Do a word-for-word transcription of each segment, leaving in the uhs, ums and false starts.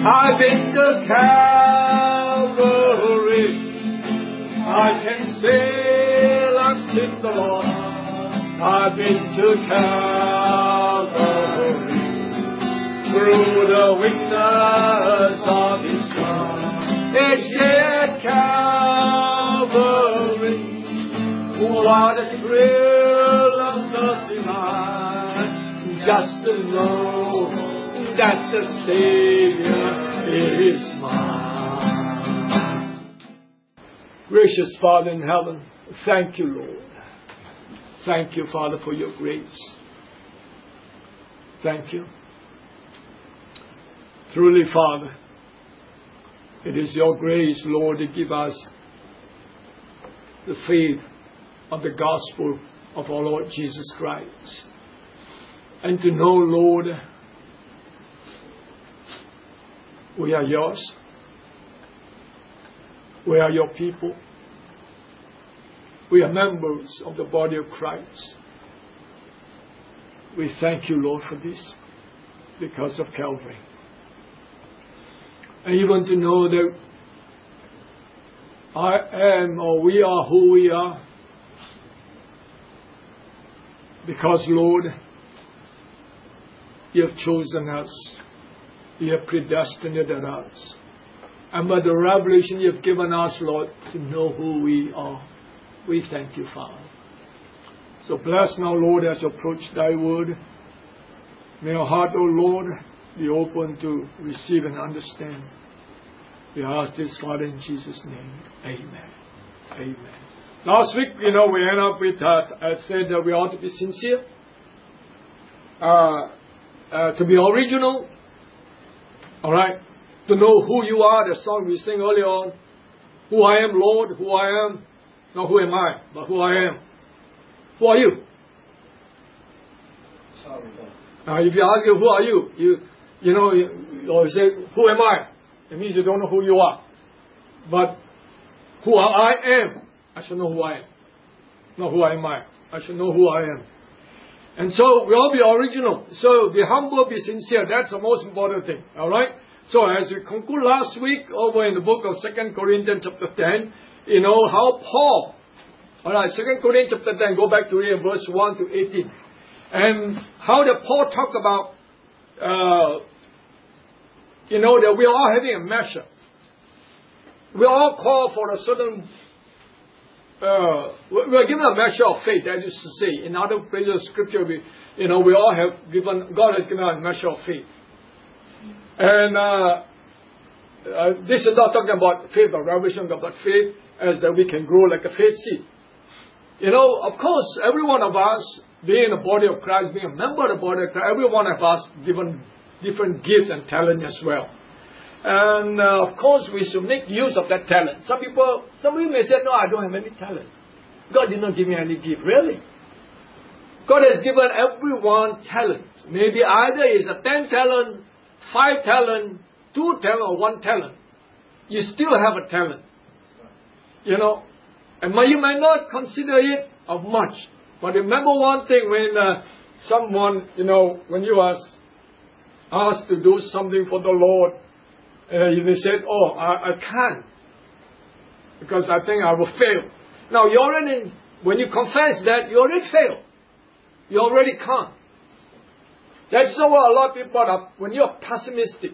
I've been to Calvary. I can sail and sing the Lord. I've been to Calvary. Through the weakness of His Son. It's yet Calvary. What a thrill of the divine. Just to know that the Savior is mine. Gracious Father in heaven, thank you, Lord. Thank you, Father, for your grace. Thank you. Truly, Father, it is your grace, Lord, to give us the faith of the gospel of our Lord Jesus Christ. And to know, Lord, we are yours. We are your people. We are members of the body of Christ. We thank you, Lord, for this because of Calvary. And even to know that I am or we are who we are because, Lord, you have chosen us. You have predestinated us. And by the revelation you have given us, Lord, to know who we are. We thank you, Father. So bless now, Lord, as you approach thy word. May our heart, O Lord, be open to receive and understand. We ask this, Father, in Jesus' name. Amen. Amen. Last week, you know, we ended up with, uh, I said that we ought to be sincere, uh, uh, to be original, all right, to know who you are, the song we sang earlier on. Who I am, Lord, who I am. Not who am I, but who I am. Who are you? Uh, if you ask you, who are you? You, you know, you, you say, who am I? It means you don't know who you are. But who I am, I should know who I am. Not who am I. I should know who I am. And so we all be original. So be humble, be sincere. That's the most important thing. All right? So as we conclude last week over in the book of Second Corinthians chapter ten, you know how Paul, all right, Second Corinthians chapter ten, go back to here, verse one to eighteen. And how the Paul talked about, uh, you know, that we are all having a measure. We all call for a certain, uh, we are given a measure of faith, that is to say. In other places of Scripture, we, you know, we all have given, God has given us a measure of faith. And uh, uh, this is not talking about faith, but revelation about faith as that we can grow like a faith seed. You know, of course, every one of us, being a body of Christ, being a member of the body of Christ, every one of us given different gifts and talent as well. And uh, of course, we should make use of that talent. Some people, some people may say, no, I don't have any talent. God did not give me any gift. Really? God has given everyone talent. Maybe either it's a ten talent, five talent, two talent, or one talent. You still have a talent. You know, and you might not consider it of much. But remember one thing, when uh, someone, you know, when you are asked to do something for the Lord, uh, they said, oh, I, I can't, because I think I will fail. Now, you already, when you confess that, you already fail. You already can't. That's why a lot of people are, when you're pessimistic,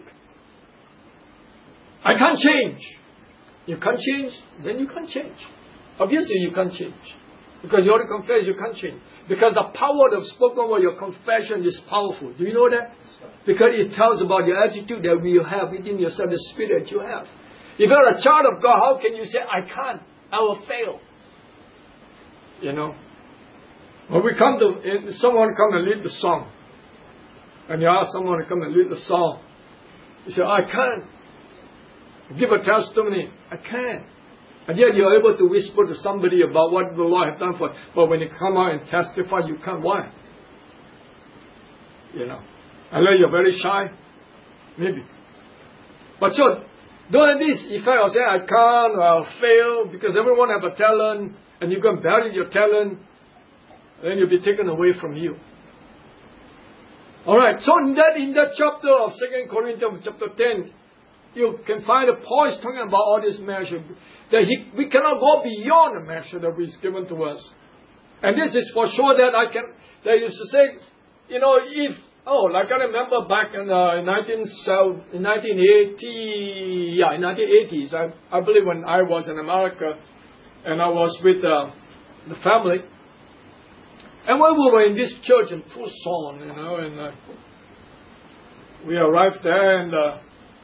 I can't change. You can't change, then you can't change. Obviously, you can't change. Because you already confess, you can't change. Because the power of spoken word, your confession is powerful. Do you know that? Because it tells about your attitude that you have within yourself, the spirit that you have. If you're a child of God, how can you say, I can't, I will fail? You know? When we come to, someone come and lead the song, and you ask someone to come and lead the song, you say, I can't. Give a testimony, I can't. And yet you're able to whisper to somebody about what the Lord has done for you. But when you come out and testify, you can't. Why? You know. Unless you're very shy. Maybe. But so, don't have this effect of saying, I can't, or I'll fail, because everyone has a talent, and you can bury your talent, then you'll be taken away from you. Alright, so in that, in that chapter of Second Corinthians chapter ten, you can find a Paul is talking about all this measure. That he, we cannot go beyond the measure that is given to us. And this is for sure that I can, they used to say, you know, if, oh, like I remember back in, uh, in, nineteen eighty, yeah, in nineteen eighties, I, I believe when I was in America, and I was with uh, the family, and when we were in this church in Tucson, you know, and uh, we arrived there, and uh,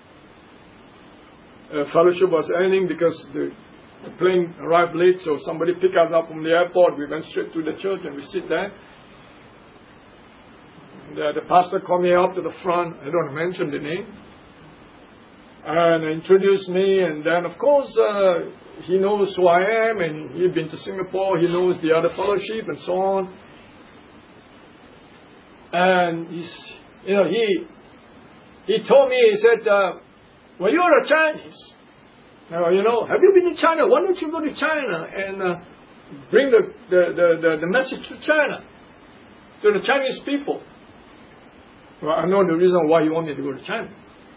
uh, fellowship was ending because the, the plane arrived late, so somebody picked us up from the airport. We went straight to the church, and we sit there. The, the pastor called me up to the front. I don't mention the name. And introduced me. And then, of course, uh, he knows who I am. And he'd been to Singapore. He knows the other fellowship and so on. And he's, you know, he he told me, he said, uh, well, you're a Chinese. Uh, you know, have you been to China? Why don't you go to China and uh, bring the, the, the, the, the message to China, to the Chinese people? Well, I know the reason why you want me to go to China.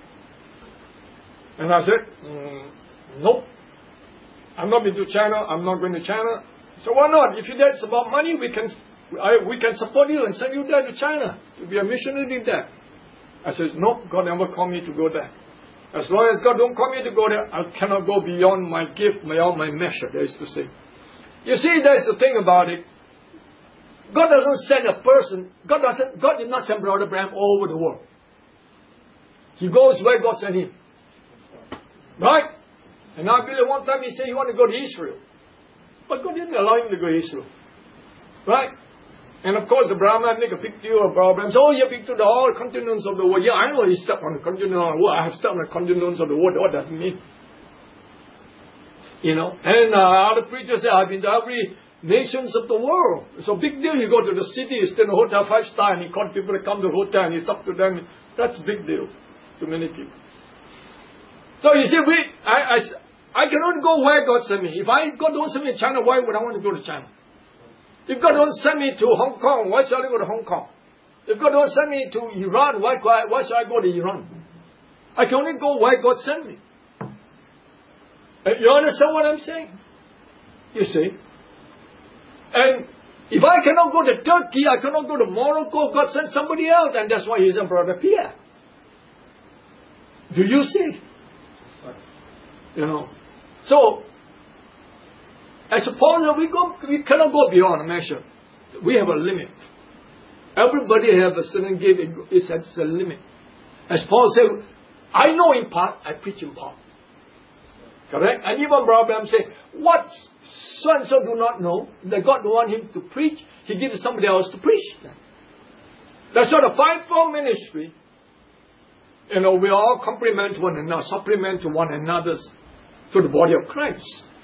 And I said, mm, nope. I'm not going to China. I'm not going to China. So why not? If that's about money, we can I, we can support you and send you there to China to be a missionary there. I said, nope, God never called me to go there. As long as God don't call me to go there, I cannot go beyond my gift, beyond my measure, there is to say. You see, there's the thing about it. God doesn't send a person. God doesn't. God did not send Brother Branham all over the world. He goes where God sent him. Right? And I believe one time he said he wanted to go to Israel. But God didn't allow him to go to Israel. Right? And of course the Brahman make a big deal of Brother Branham. So, oh, you've been to the all continents of the world. Yeah, I know he stepped on the continent of the world. I have stepped on the continents of the world. What does it mean? You know? And uh, other preachers say, I've been to every nations of the world. It's a big deal. You go to the city, you stay in a hotel, five star, and you call people to come to the hotel and you talk to them. That's a big deal to many people. So you see, we, I, I, I cannot go where God sent me. If I God don't send me to China, why would I want to go to China? If God don't send me to Hong Kong, why should I go to Hong Kong? If God don't send me to Iran, why, why, why should I go to Iran? I can only go where God sent me. You understand what I'm saying? You see? And if I cannot go to Turkey, I cannot go to Morocco, God sent somebody else, and that's why he's a Brother Pierre. Do you see? You know. So, I suppose that we go, we cannot go beyond a measure. We have a limit. Everybody has a certain gift, it has a limit. As Paul said, I know in part, I preach in part. Correct? And even Brother Branham said, what so and so do not know, that God don't want him to preach, he gives somebody else to preach. That's what a fivefold ministry. You know, we all complement one another, supplement to one another, to the body of Christ.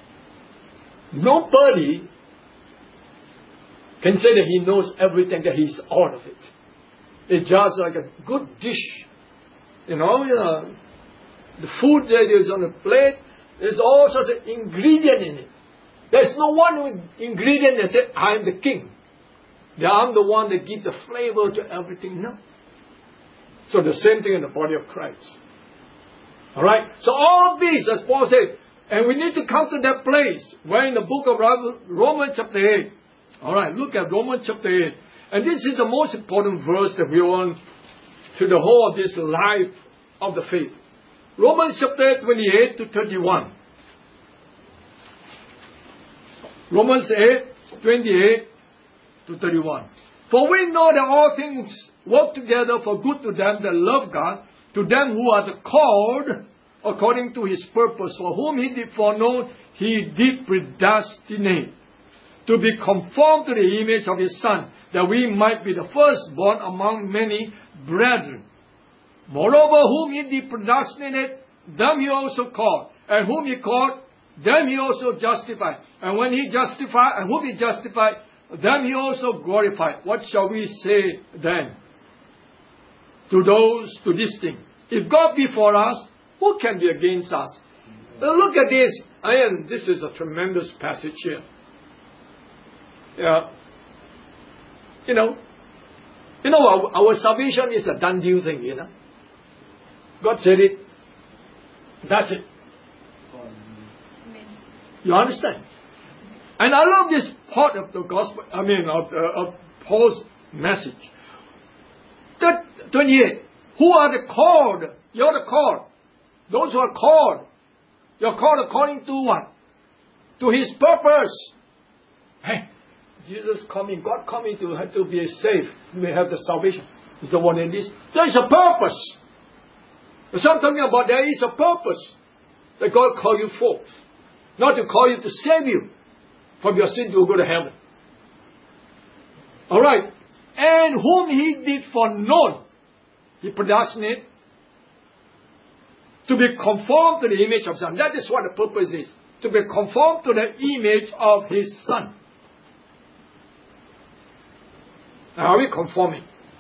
Nobody can say that he knows everything, that he's all of it. It's just like a good dish. You know, you know the food that is on the plate, there's all sorts of ingredient in it. There's no one ingredient that says, I'm the king. That I'm the one that gives the flavor to everything. No. So the same thing in the body of Christ. Alright? So all these, as Paul said, and we need to come to that place where in the book of Romans chapter eight. Alright, look at Romans chapter eight. And this is the most important verse that we want to the whole of this life of the faith. Romans chapter eight, twenty-eight to thirty-one. Romans eight, twenty-eight to thirty-one. For we know that all things work together for good to them that love God, to them who are the called according to his purpose, for whom he did foreknow, he did predestinate to be conformed to the image of his Son, that we might be the firstborn among many brethren. Moreover, whom he did predestinate, them he also called, and whom he called, them he also justified. And when he justified, and whom he justified, them he also glorified. What shall we say then to those, to this thing? If God be for us, who can be against us? Now look at this. And this is a tremendous passage here. Yeah. You know, you know, our, our salvation is a done deal thing, you know. God said it. That's it. You understand? And I love this part of the gospel, I mean, of, uh, of Paul's message. twenty-eight. Who are the called? You're the called. Those who are called. You're called according to what? To His purpose. Hey, Jesus coming, God coming to, to be saved. We have the salvation. Is the one in this. There is a purpose. So I'm talking about there is a purpose that God called you forth. Not to call you to save you from your sin to go to heaven. Alright. And whom He did foreknow, He predestined to be conformed to the image of Son. That is what the purpose is. To be conformed to the image of His Son. Now, are we conforming?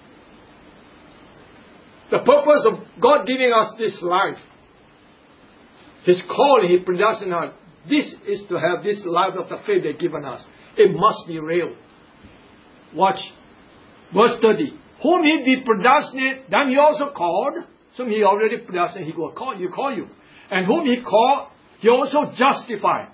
The purpose of God giving us this life, His calling, He predestined us. This is to have this life of the faith they've given us. It must be real. Watch. Verse thirty. Whom He did predestinate, then He also called. So He already predestined, He will call you, call you. And whom He called, He also justified.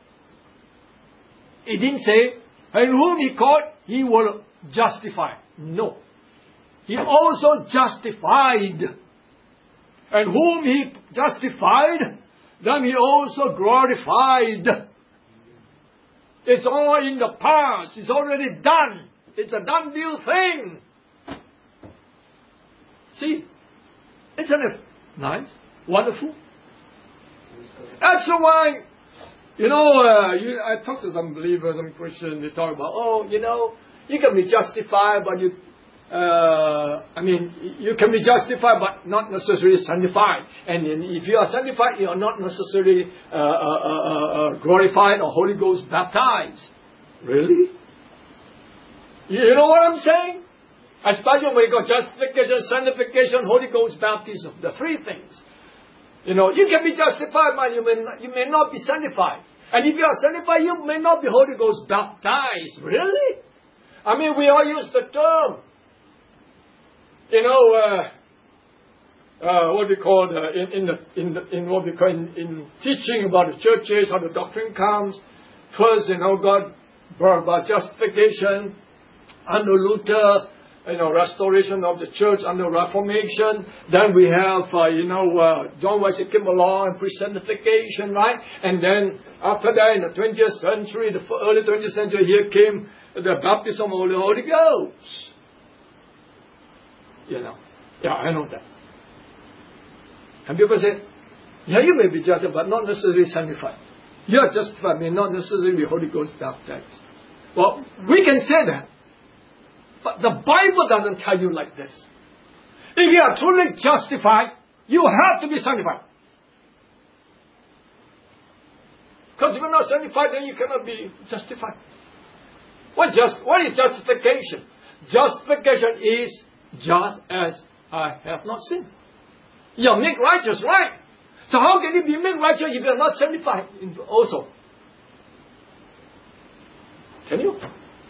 He didn't say, and whom He called, He will justify. No. He also justified. And whom He justified, then He also glorified. It's all in the past. It's already done. It's a done deal thing. See? Isn't it nice? Wonderful? That's why, you know, uh, you, I talk to some believers, some Christians, they talk about, oh, you know, you can be justified, but you, uh, I mean, you can be justified, but not necessarily sanctified. And if you are sanctified, you are not necessarily uh, uh, uh, uh, glorified or Holy Ghost baptized. Really? You know what I'm saying? Especially when you got justification, sanctification, Holy Ghost baptism, the three things. You know, you can be justified, but you may not, you may not be sanctified. And if you are sanctified, you may not be Holy Ghost baptized. Really? I mean, we all use the term. You know, uh, uh, what we call the, in, in the in the in what we call in, in teaching about the churches, how the doctrine comes. First, you know, God brought about justification under Luther. You know, restoration of the church under Reformation. Then we have, uh, you know, uh, John Wesley came along and preached sanctification, right? And then after that, in the twentieth century, the early twentieth century, here came the baptism of the Holy Ghost. You know, yeah, I know that. And people say, yeah, you may be justified, but not necessarily sanctified. You are justified, may not necessarily be Holy Ghost baptized. Well, we can say that. But the Bible doesn't tell you like this. If you are truly justified, you have to be sanctified. Because if you're not sanctified, then you cannot be justified. What, just, what is justification? Justification is just as I have not sinned. You are made righteous, right? So how can you be made righteous if you are not sanctified also? Can you?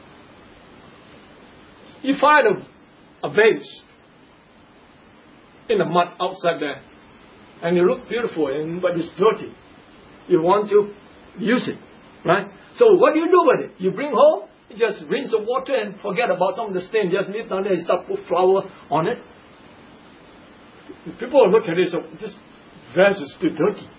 You find a, a vase in the mud outside there, and it looks beautiful, and, but it's dirty. You want to use it, right? So what do you do with it? You bring home, you just rinse the water and forget about some of the stain. Just leave down there and start put flour on it. People will look at it, so this vase is still dirty.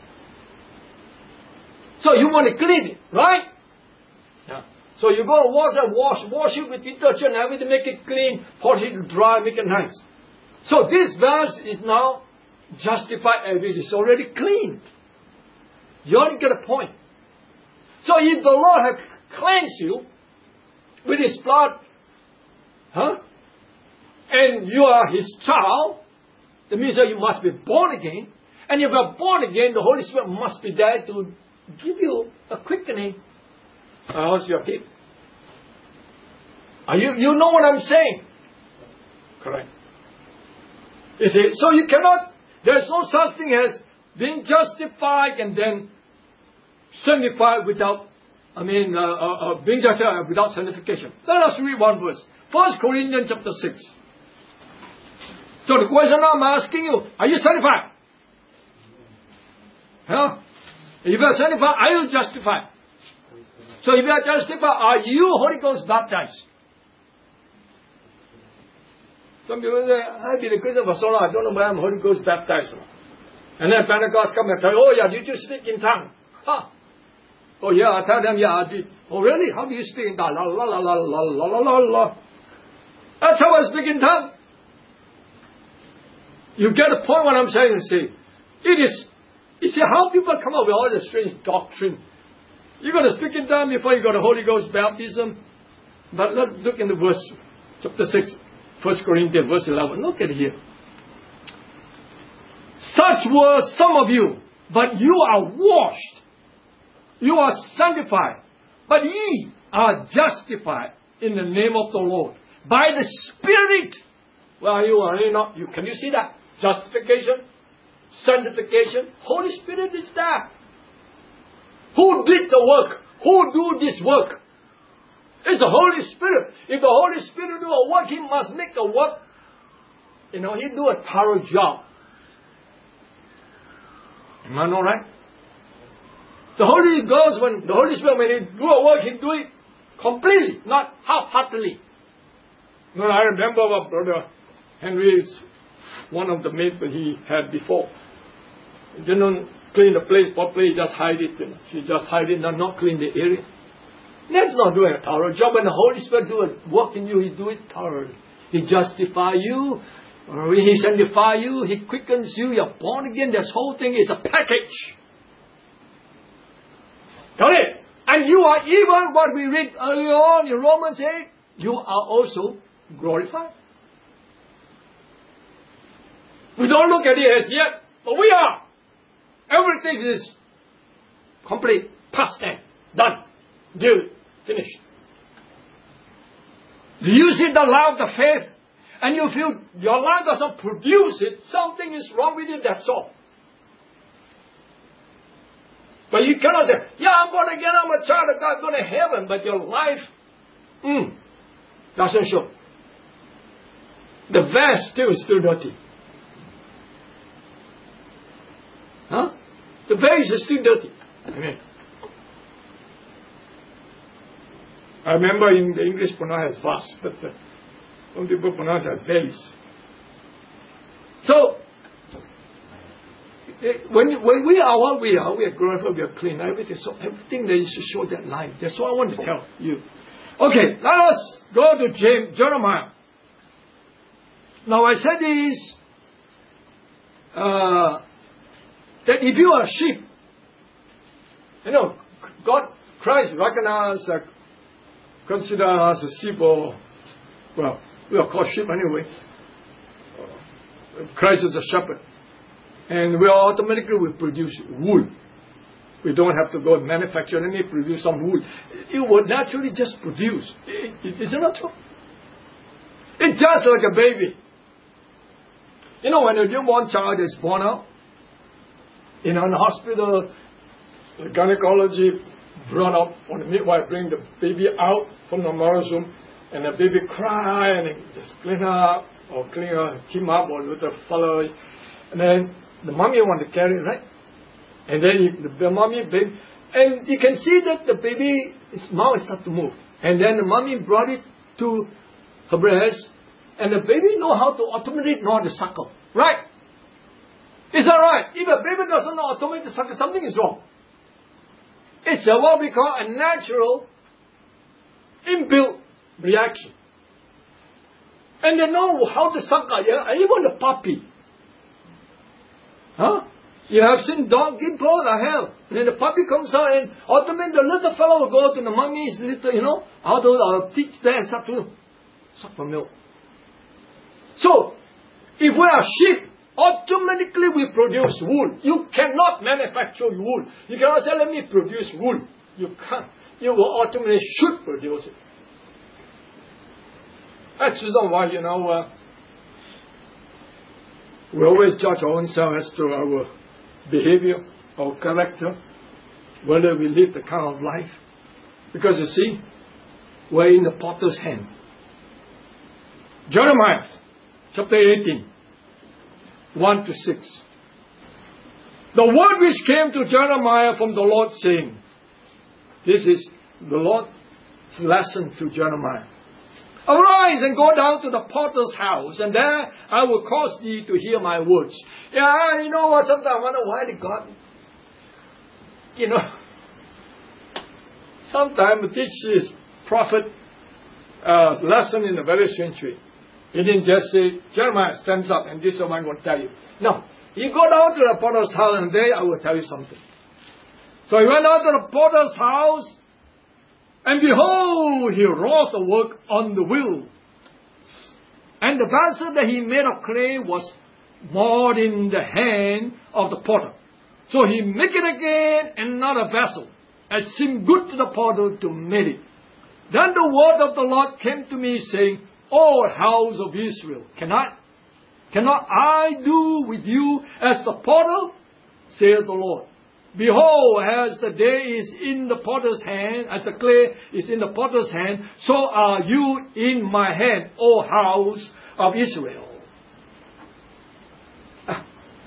So you want to clean it, right? Yeah. So you go and wash and wash, wash it with detergent and everything, make it clean, polish it dry, make it nice. So this vase is now justified as it is already cleaned. You only get a point. So if the Lord has cleansed you with His blood, huh? And you are His child, that means that you must be born again. And if you are born again, the Holy Spirit must be there to give you a quickening. How's your kid? Are you, you know what I'm saying? Correct. You see, so you cannot, there's no such thing as being justified and then sanctified without, I mean, uh, uh, uh, being justified without sanctification. Let us read one verse. First Corinthians chapter six. So the question I'm asking you, are you sanctified? Huh? If you are sanctified, are you justified? So if you are justified, are you Holy Ghost baptized? Some people say, I've been a Christian for so long, I don't know why I'm Holy Ghost baptized. And then Pentecost come and tell you, oh yeah, did you speak in tongue? Huh? Oh yeah, I tell them, yeah, I did. Oh really? How do you speak in tongue? La la la la la la la la la. That's how I speak in tongue. You get the point what I'm saying, see. It is, you see how people come up with all this strange doctrine. You're going to speak in tongue before you got the Holy Ghost baptism. But let's look in the verse, chapter six, First Corinthians, verse eleven. Look at here. Such were some of you, but you are washed. You are sanctified. But ye are justified in the name of the Lord. By the Spirit. Well, are you, are you not? You, can you see that? Justification, sanctification. Holy Spirit is there. Who did the work? Who do this work? It's the Holy Spirit. If the Holy Spirit do a work, He must make the work. You know, He do a thorough job. Am I not right? The Holy Ghost, when the Holy Spirit, when He do a work, He do it completely, not half-heartedly. No, I remember what Brother Henry's, one of the maids that he had before. He didn't clean the place properly, he just hide it. You know. She just hide it and not clean the area. That's not doing a thorough job. When the Holy Spirit do a work in you, He do it thoroughly. He justify you, He sanctify you, He quickens you, you're born again. This whole thing is a package. Got it? And you are even what we read earlier on in Romans eight, you are also glorified. We don't look at it as yet, but we are. Everything is complete, past tense, done, deal, finished. Do you see the life of the faith? And you feel your life doesn't produce it, something is wrong with it, that's all. But you cannot say, yeah, I'm born again, I'm a child of God, going to heaven, but your life, mm, doesn't show. The vest still is still dirty. Huh? The vase is still dirty. Amen. I remember in the English pronounce as vase, but uh, some people pronounce as vase. So, it, when, when we are what we are, we are glorified, we are clean, everything. So everything that is to show that life. That's what I want to tell you. Okay, let us go to James, Jeremiah. Now I said this, uh, that if you are a sheep, you know, God, Christ recognizes, uh, consider us a sheep, or, well, we are called sheep anyway. Uh, Christ is a shepherd. And we automatically will produce wool. We don't have to go and manufacture any, produce some wool. It will naturally just produce. It, it, isn't it true? It's just like a baby. You know, when a newborn child is born out, in an hospital, the gynecology brought up, or the midwife bring the baby out from the mother's room, and the baby cry, and they just clean her up, or clean her, him up, or with the fellow, and then the mommy want to carry it, right? And then you, the, the mommy, baby, and you can see that the baby, his mouth start to move, and then the mommy brought it to her breast, and the baby know how to automatically know how to suckle, right? Is that right? If a baby doesn't know automatically to suckle, something is wrong. It's a, what we call a natural, inbuilt reaction. And they know how to suckle, yeah? Even the puppy. Huh? You have seen dog give birth, I have. And then the puppy comes out and automatically the little fellow will go to the mommy's little, you know, how to uh, teach there and start to suck for milk. So, if we are sheep, automatically we produce wool. You cannot manufacture wool. You cannot say, let me produce wool. You can't. You will automatically should produce it. That's the reason why, you know, uh, we always judge our own self as to our behavior, our character, whether we live the kind of life. Because you see, we're in the potter's hand. Jeremiah, chapter eighteen, one to six. The word which came to Jeremiah from the Lord, saying, this is the Lord's lesson to Jeremiah. Arise and go down to the potter's house, and there I will cause thee to hear my words. Yeah, you know what? Sometimes I wonder why did God, you know, sometimes teach his prophet uh, lesson in a very strange way. He didn't just say, Jeremiah stands up and this is what I'm going to tell you. No. You go down to the potter's house and there I will tell you something. So he went out to the potter's house, and behold, he wrought a work on the wheel. And the vessel that he made of clay was more in the hand of the potter. So he make it again another vessel, as seemed good to the potter to make it. Then the word of the Lord came to me, saying, O house of Israel, can I, cannot I do with you as the potter, saith the Lord? Behold, as the day is in the potter's hand, as the clay is in the potter's hand, so are you in my hand, O house of Israel. Ah.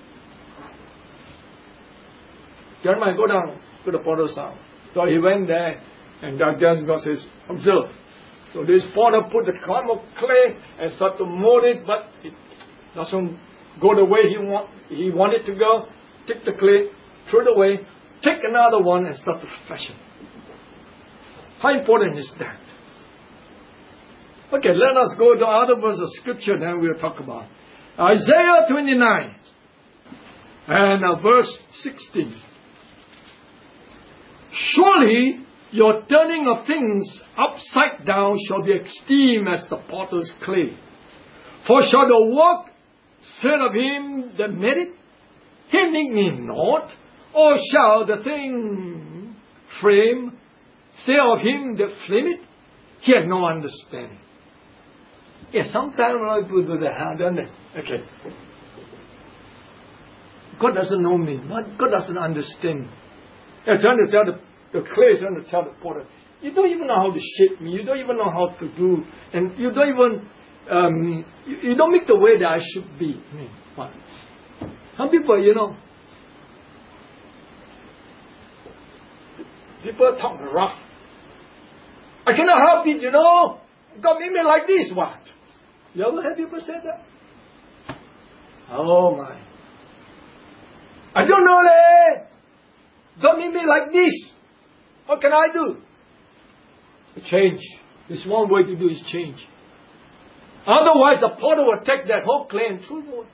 Jeremiah, go down to the potter's house. So he went there, and God says, observe. So this potter put the clump of clay and start to mold it, but it doesn't go the way he want he wanted to go. Take the clay, throw it away, take another one and start to fashion. How important is that? Okay, let us go to other verse of scripture, then we'll talk about Isaiah twenty-nine and uh, verse sixteen. Surely your turning of things upside down shall be esteemed as the potter's clay. For shall the work said of him that made it, he make me not? Or shall the thing frame say of him that frame it, he had no understanding? Yeah, sometimes people do that, don't they? Okay. God doesn't know me. God doesn't understand me. They're trying to tell the, the clay, trying to tell the potter, you don't even know how to shape me. You don't even know how to do, and you don't even, um, you, you don't make the way that I should be. I mean, what? Some people, you know, people talk rough. I cannot help it, you know. God made me like this. What? You ever heard people say that? Oh my. I don't know that. God made me like this. What can I do? Change. There's one way to do is change. Otherwise, the potter will take that whole clay and throw it away.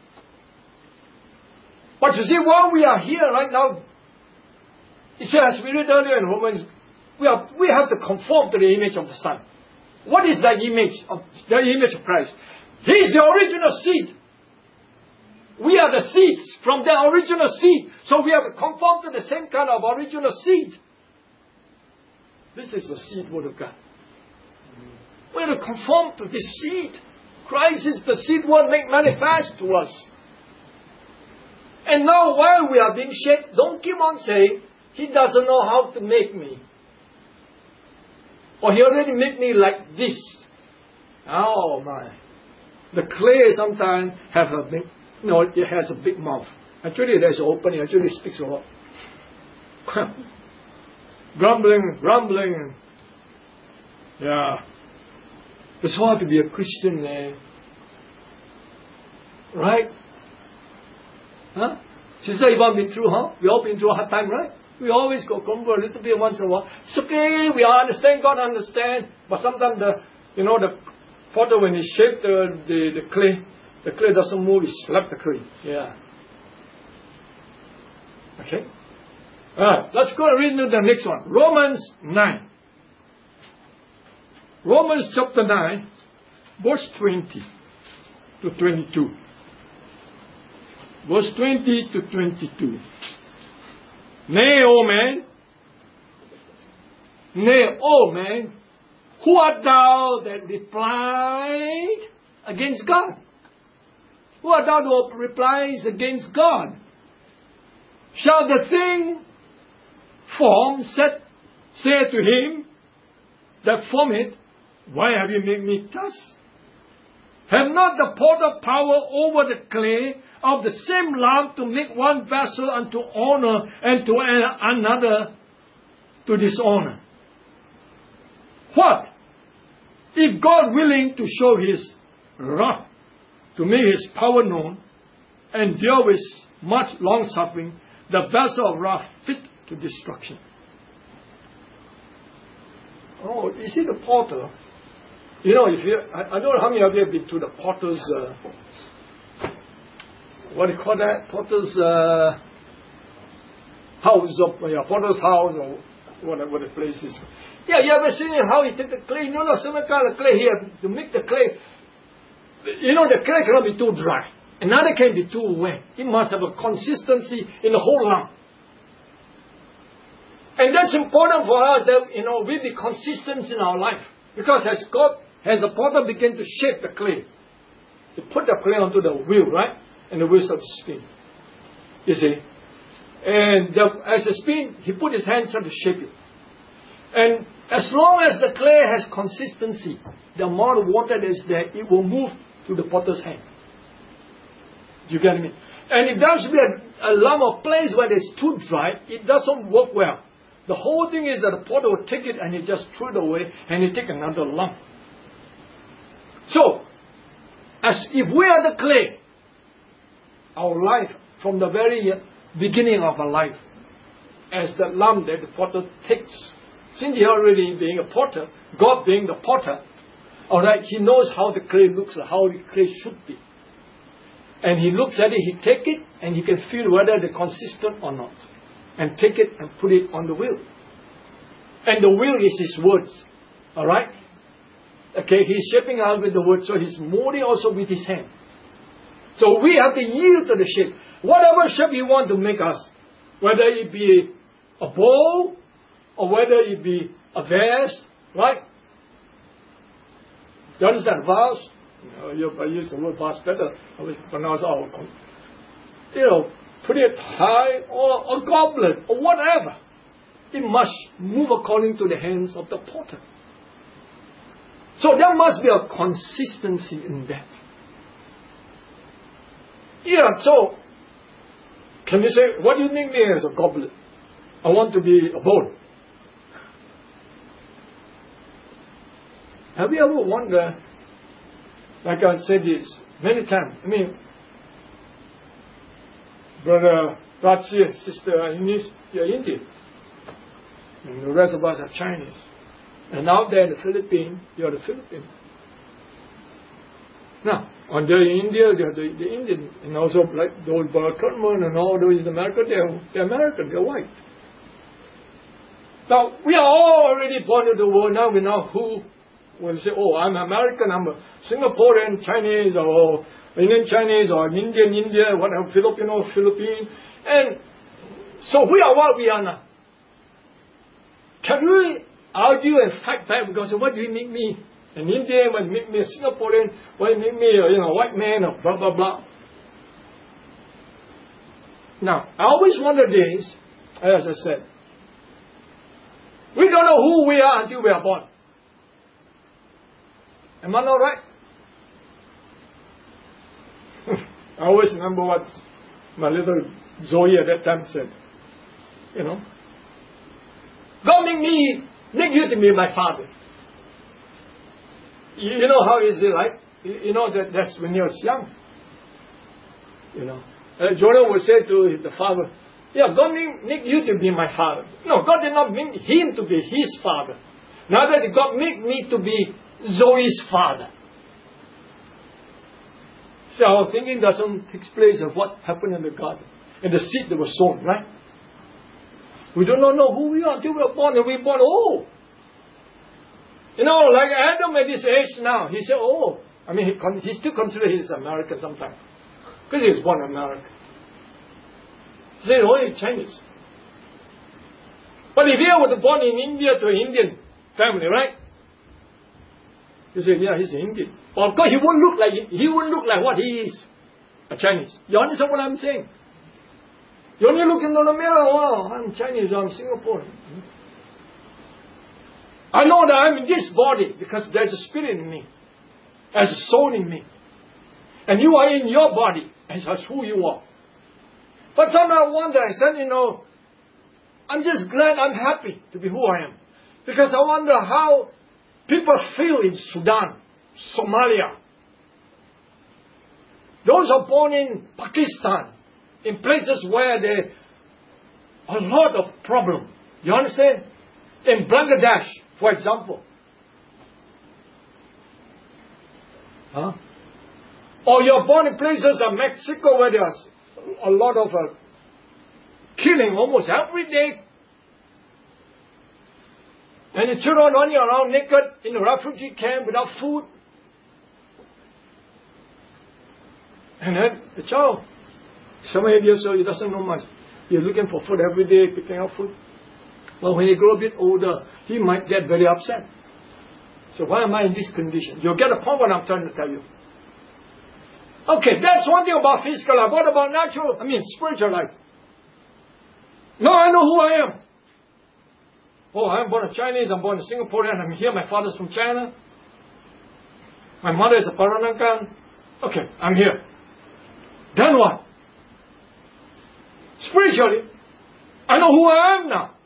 But you see, while we are here right now, it says, as we read earlier in Romans, we, are, we have to conform to the image of the Son. What is that image of the image of Christ? He is the original seed. We are the seeds from the original seed. So we have to conform to the same kind of original seed. This is the seed word of God. We have to conform to this seed. Christ is the seed word made manifest to us. And now while we are being shaped, don't keep on saying, He doesn't know how to make me. Or He already made me like this. Oh my. The clay sometimes have a big, you know, it has a big mouth. Actually there's an opening, actually it speaks a lot. grumbling, grumbling. Yeah. It's hard to be a Christian, man. Right? Huh? Sister Yvonne been through, huh? We all been through a hard time, right? We always go grumble a little bit once in a while. It's okay, we understand, God understand. But sometimes the, you know, the potter, when he shaped the, the, the clay, the clay doesn't move, he slapped the clay. Yeah. Okay? Alright, let's go and read the next one. Romans nine. Romans chapter nine, verse twenty to twenty-two. Verse twenty to twenty-two. Nay, O man, nay, O man, who art thou that replied against God? Who art thou that replies against God? Shall the thing formed said, say to him that formed it, why have you made me thus? Have not the potter power over the clay of the same lump to make one vessel unto honor and to another to dishonor? What? If God willing to show his wrath, to make his power known, and deal with much long suffering, the vessel of wrath fit to destruction. Oh, you see the potter? You know, if you, I, I don't know how many of you have been to the potter's, uh, what do you call that? Potter's uh, house, or yeah, potter's house, or whatever the place is. Yeah, you ever seen how he take the clay? You know, some kind of clay here to make the clay. You know, the clay cannot be too dry. Another can be too wet. It must have a consistency in the whole lump. And that's important for us that, you know, we be consistent in our life. Because as God, as the potter began to shape the clay, he put the clay onto the wheel, right? And the wheel started to spin. You see? And the, as it spin, he put his hands trying to shape it. And as long as the clay has consistency, the amount of water that is there, it will move to the potter's hand. Do you get me? And if there should be a, a lump or place where it's too dry, it doesn't work well. The whole thing is that the potter will take it and he just throw it away and he take another lump. So, as if we are the clay, our life from the very beginning of our life, as the lump that the potter takes, since he already being a potter, God being the potter, all right, he knows how the clay looks, how the clay should be. And he looks at it, he take it, and he can feel whether they're consistent or not. And take it and put it on the wheel. And the wheel is his words. Alright? Okay, he's shaping out with the words, so he's molding also with his hand. So we have to yield to the shape. Whatever shape he wants to make us, whether it be a bowl, or whether it be a vase, right? You understand? Vase? You know, I use the word vase better. I always pronounce our, you know, put it high, or a goblet, or whatever. It must move according to the hands of the potter. So there must be a consistency in that. Yeah, so, can you say, what do you think me as a goblet? I want to be a bowl. Have you ever wondered, like I said this many times, I mean, Brother Ratsi, Sister Ines, you're Indian. And the rest of us are Chinese. And out there in the Philippines, you're the Philippine. Now, on the India, they're the, the Indian. And also like those Barackman and all those in America, they're, they're American, they're white. Now, we are all already born into the world. Now we know who will say, oh, I'm American, I'm a Singaporean Chinese, or Indian Chinese, or Indian India, whatever, Filipino, Philippine. And so we are what we are now. Can we argue and fight back because what do you make me an Indian, what make me a Singaporean, what make me a you know, white man, or blah, blah, blah. Now, I always wonder this, as I said, we don't know who we are until we are born. Am I not right? I always remember what my little Zoe at that time said. You know, God make me, make you to be my father. You, you know how is it like? You, you know that that's when he was young. You know, uh, Jordan would say to the father, yeah, God make, make you to be my father. No, God did not make him to be his father. Neither did God make me to be Zoe's father. So our thinking doesn't take place of what happened in the garden, and the seed that was sown, right? We do not know who we are until we are born, and we are born, oh. You know, like Adam at this age now, he said, oh. I mean, he, con- he still considers he's American sometimes. Because he was born in America. He said, oh, he's Chinese. But if he were born in India to an Indian family, right? He said, yeah, he's Indian. But of course, he won't look like he won't look like what he is, a Chinese. You understand what I'm saying? You only look into the mirror, oh, I'm Chinese, I'm Singaporean. I know that I'm in this body because there's a spirit in me, there's a soul in me. And you are in your body, and that's who you are. But sometimes I wonder, I said, you know, I'm just glad I'm happy to be who I am. Because I wonder how people feel in Sudan, Somalia. Those are born in Pakistan, in places where there are a lot of problems. You understand? In Bangladesh, for example. Huh? Or you're born in places like Mexico where there's a lot of uh, killing almost every day. And the children running around naked in a refugee camp without food. And then the child, seven, eight years old, he doesn't know much. You're looking for food every day, picking up food. Well, when he grow a bit older, he might get very upset. So why am I in this condition? You'll get a point what I'm trying to tell you. Okay, that's one thing about physical life. What about natural, I mean spiritual life? No, I know who I am. Oh, I'm born a Chinese, I'm born a Singaporean, I'm here, my father's from China. My mother is a Peranakan. Okay, I'm here. Then what? Spiritually, I know who I am now.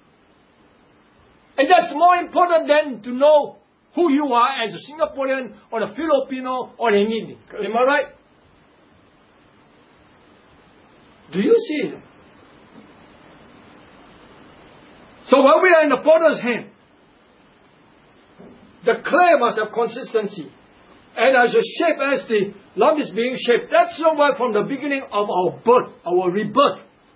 And that's more important than to know who you are as a Singaporean or a Filipino or an Indian. Am I right? Do you see it? So when we are in the potter's hand, the clay must have consistency. And as a shape, as the lump is being shaped, that's why from the beginning of our birth, our rebirth,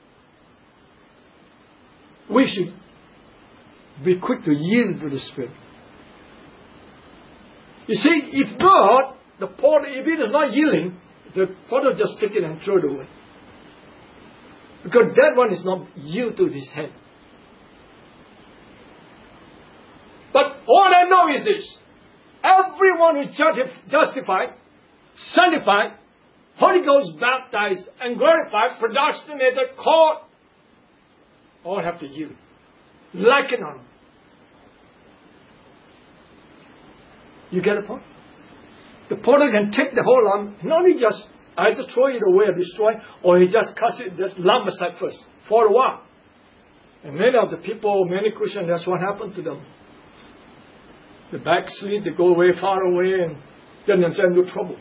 we should be quick to yield to the Spirit. You see, if not, the potter, if it is not yielding, the potter just take it and throw it away. Because that one is not yield to his hand. But all I know is this. Everyone who is justified, sanctified, Holy Ghost baptized, and glorified, predestinated, called, all have to yield. Like it or not. You get the point? The potter can take the whole lump, not only just either throw it away or destroy, or he just cuts it, just lump aside first, for a while. And many of the people, many Christians, that's what happened to them. They backslid, they go away, far away, and get themselves into trouble.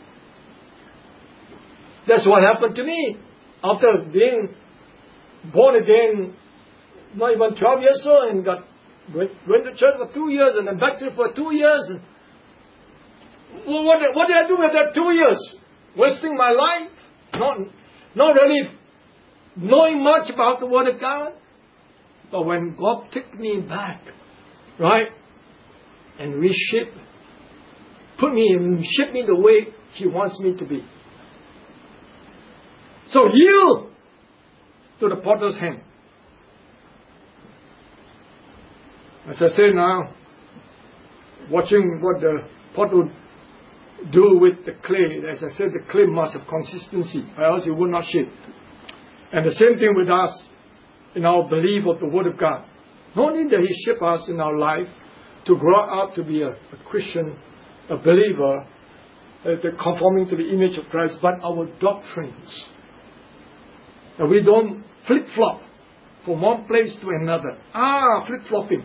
That's what happened to me. After being born again, not even twelve years old, and got went, went to church for two years, and then back to it for two years. And, well, what, what did I do with that two years? Wasting my life? Not, not really knowing much about the Word of God. But when God took me back, right, and reshape, put me and shape me the way He wants me to be. So yield to the potter's hand. As I say now, watching what the potter would do with the clay, as I said, the clay must have consistency, or else it will not shape. And the same thing with us in our belief of the Word of God. Not only that He shape us in our life to grow up to be a, a Christian, a believer, uh, conforming to the image of Christ, but our doctrines. That we don't flip-flop from one place to another. Ah, flip-flopping.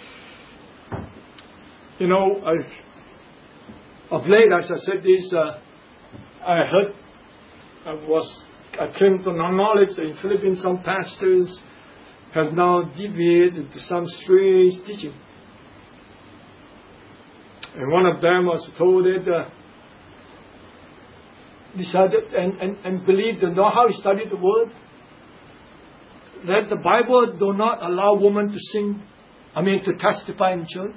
You know, I, of late, as I said this, uh, I heard, I was, I came to knowledge that in Philippines some pastors has now deviated to some strange teaching. And one of them was told that, uh, decided and, and, and believed and know how he studied the Word, that the Bible do not allow women to sing, I mean to testify in church,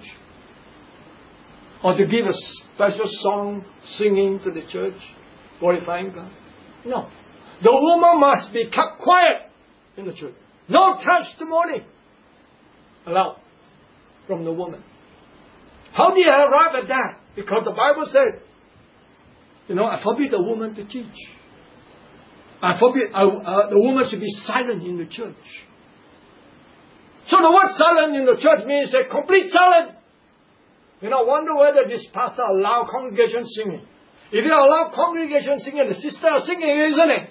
or to give a special song singing to the church, glorifying God. No. The woman must be kept quiet in the church. No testimony allowed from the woman. How do you arrive at that? Because the Bible said, you know, I forbid the woman to teach. I forbid, uh, uh, the woman should be silent in the church. So the word silent in the church means a complete silence. You know, wonder whether this pastor allow congregation singing. If you allow congregation singing, the sister are singing, isn't it?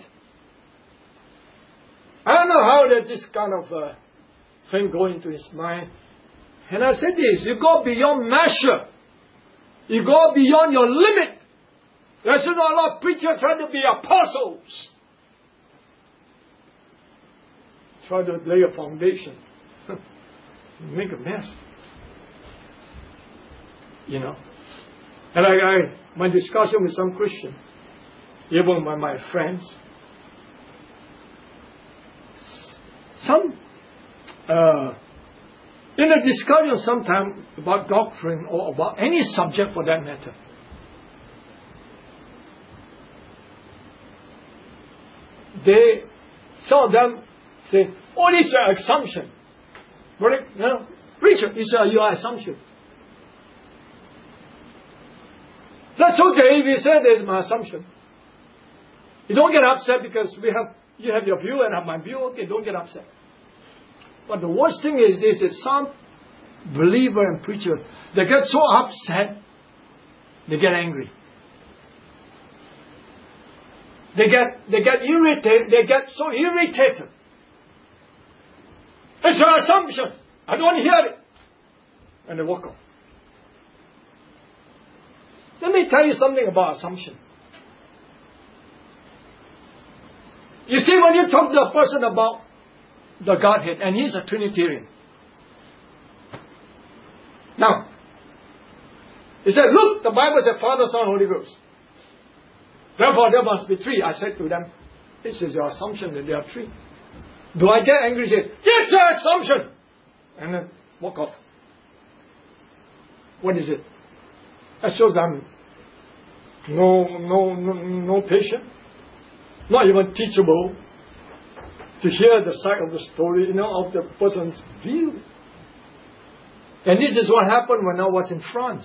I don't know how that this kind of uh, thing go into his mind. And I said this, you go beyond measure. You go beyond your limit. There's not a lot of preachers trying to be apostles. Try to lay a foundation. Make a mess. You know. And I, I, my discussion with some Christian, even by my friends, some, uh, in a discussion sometime about doctrine or about any subject for that matter, they, some of them say, oh, it's your assumption. But, you know, preacher, it's uh, your assumption. That's okay if you say there's my assumption. You don't get upset because we have you have your view and I have my view. Okay, don't get upset. But the worst thing is this is some believer and preacher, they get so upset, they get angry. They get they get irritated, they get so irritated. It's your assumption. I don't want to hear it. And they walk off. Let me tell you something about assumption. You see, when you talk to a person about the Godhead, and he's a Trinitarian. Now, he said, look, the Bible said Father, Son, Holy Ghost. Therefore, there must be three. I said to them, this is your assumption that there are three. Do I get angry and say, it's your assumption? And then walk off. What is it? That shows I'm no, no, no, no patient, not even teachable to hear the side of the story, you know, of the person's view. And this is what happened when I was in France.